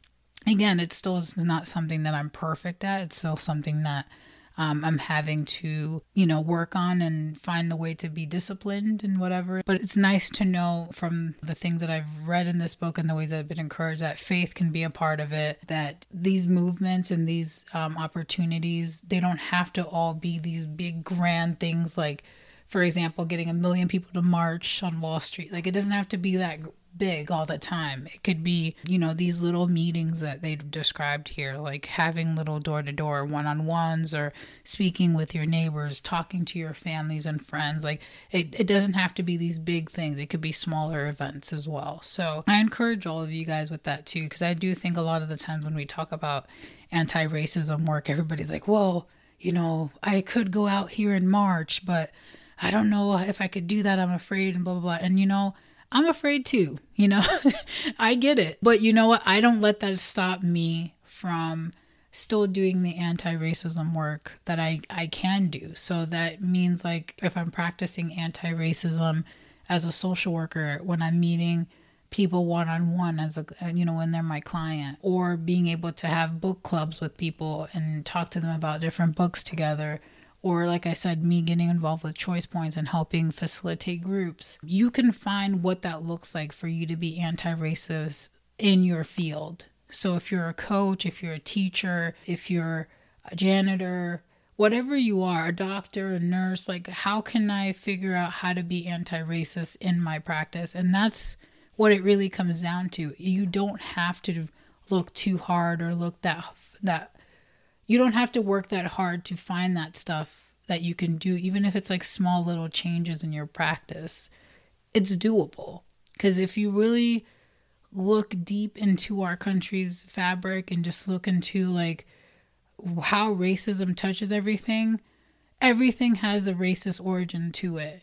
again, it's still not something that I'm perfect at. It's still something that I'm having to, you know, work on and find a way to be disciplined and whatever. But it's nice to know from the things that I've read in this book and the ways that I've been encouraged that faith can be a part of it, that these movements and these opportunities, they don't have to all be these big grand things like, for example, getting 1 million people to march on Wall Street. Like, it doesn't have to be that big all the time. It could be, these little meetings that they described here, like having little door-to-door one-on-ones or speaking with your neighbors, talking to your families and friends. Like it doesn't have to be these big things. It could be smaller events as well. So I encourage all of you guys with that too, because I do think a lot of the times when we talk about anti-racism work, everybody's like, well, I could go out here in March, but I don't know if I could do that. I'm afraid and blah, blah, blah. And I'm afraid too, I get it. But you know what? I don't let that stop me from still doing the anti-racism work that I can do. So that means, like, if I'm practicing anti-racism as a social worker, when I'm meeting people one-on-one when they're my client, or being able to have book clubs with people and talk to them about different books together, or like I said, me getting involved with Choice Points and helping facilitate groups. You can find what that looks like for you to be anti-racist in your field. So if you're a coach, if you're a teacher, if you're a janitor, whatever you are, a doctor, a nurse, like, how can I figure out how to be anti-racist in my practice? And that's what it really comes down to. You don't have to look too hard or look that you don't have to work that hard to find that stuff that you can do, even if it's like small little changes in your practice. It's doable. Because if you really look deep into our country's fabric and just look into like how racism touches everything has a racist origin to it,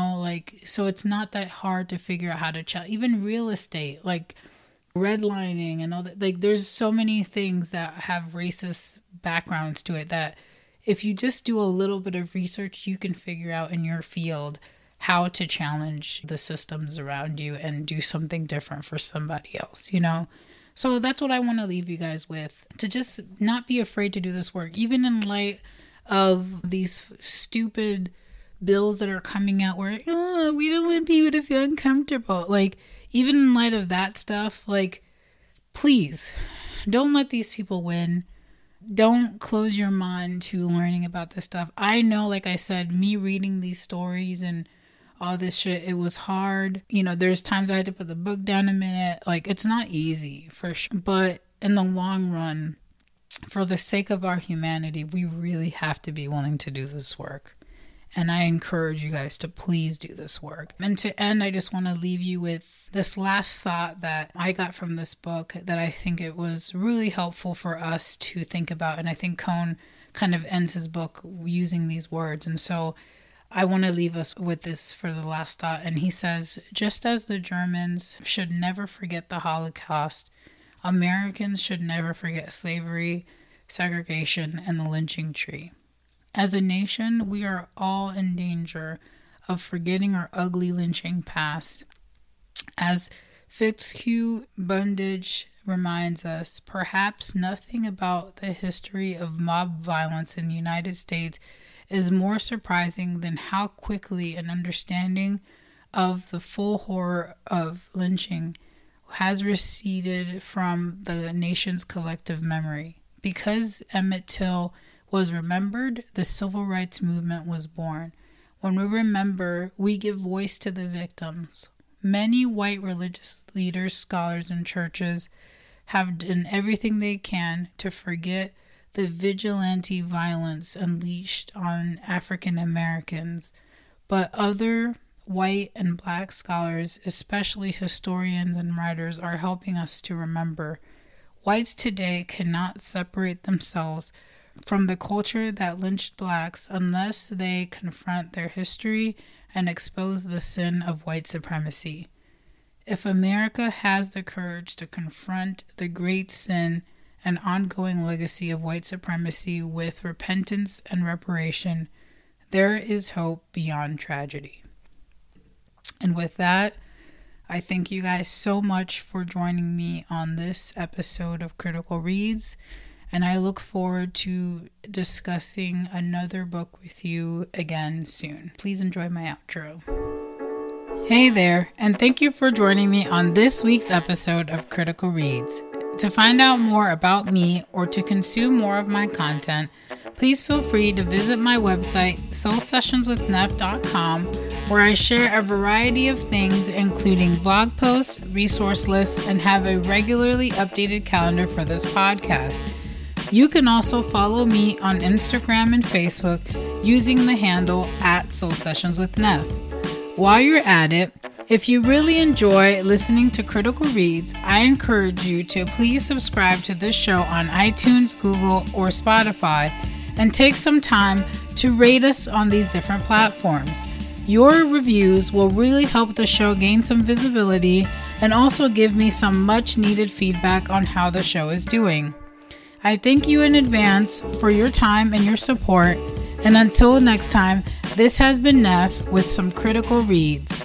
so it's not that hard to figure out how to even real estate, like redlining and all that. Like, there's so many things that have racist backgrounds to it that if you just do a little bit of research, you can figure out in your field how to challenge the systems around you and do something different for somebody else, So that's what I want to leave you guys with, to just not be afraid to do this work, even in light of these stupid bills that are coming out where, we don't want people to feel uncomfortable. Like, even in light of that stuff, like, please don't let these people win. Don't close your mind to learning about this stuff. I know, like I said, me reading these stories and all this shit, it was hard. There's times I had to put the book down a minute. Like, it's not easy for sure. But in the long run, for the sake of our humanity, we really have to be willing to do this work. And I encourage you guys to please do this work. And to end, I just want to leave you with this last thought that I got from this book that I think it was really helpful for us to think about. And I think Cone kind of ends his book using these words. And so I want to leave us with this for the last thought. And he says, just as the Germans should never forget the Holocaust, Americans should never forget slavery, segregation, and the lynching tree. As a nation, we are all in danger of forgetting our ugly lynching past. As Fitzhugh Bundage reminds us, perhaps nothing about the history of mob violence in the United States is more surprising than how quickly an understanding of the full horror of lynching has receded from the nation's collective memory. Because Emmett Till was remembered, the civil rights movement was born. When we remember, we give voice to the victims. Many white religious leaders, scholars, and churches have done everything they can to forget the vigilante violence unleashed on African Americans, but other white and black scholars, especially historians and writers, are helping us to remember. Whites today cannot separate themselves from the culture that lynched blacks unless they confront their history and expose the sin of white supremacy. If America has the courage to confront the great sin and ongoing legacy of white supremacy with repentance and reparation, there is hope beyond tragedy. And with that, I thank you guys so much for joining me on this episode of Critical Reads. And I look forward to discussing another book with you again soon. Please enjoy my outro. Hey there, and thank you for joining me on this week's episode of Critical Reads. To find out more about me or to consume more of my content, please feel free to visit my website, soulsessionswithnef.com, where I share a variety of things, including blog posts, resource lists, and have a regularly updated calendar for this podcast. You can also follow me on Instagram and Facebook using the handle @SoulSessionsWithNeff. While you're at it, if you really enjoy listening to Critical Reads, I encourage you to please subscribe to this show on iTunes, Google, or Spotify, and take some time to rate us on these different platforms. Your reviews will really help the show gain some visibility and also give me some much needed feedback on how the show is doing. I thank you in advance for your time and your support, and until next time, this has been Neff with some Critical Reads.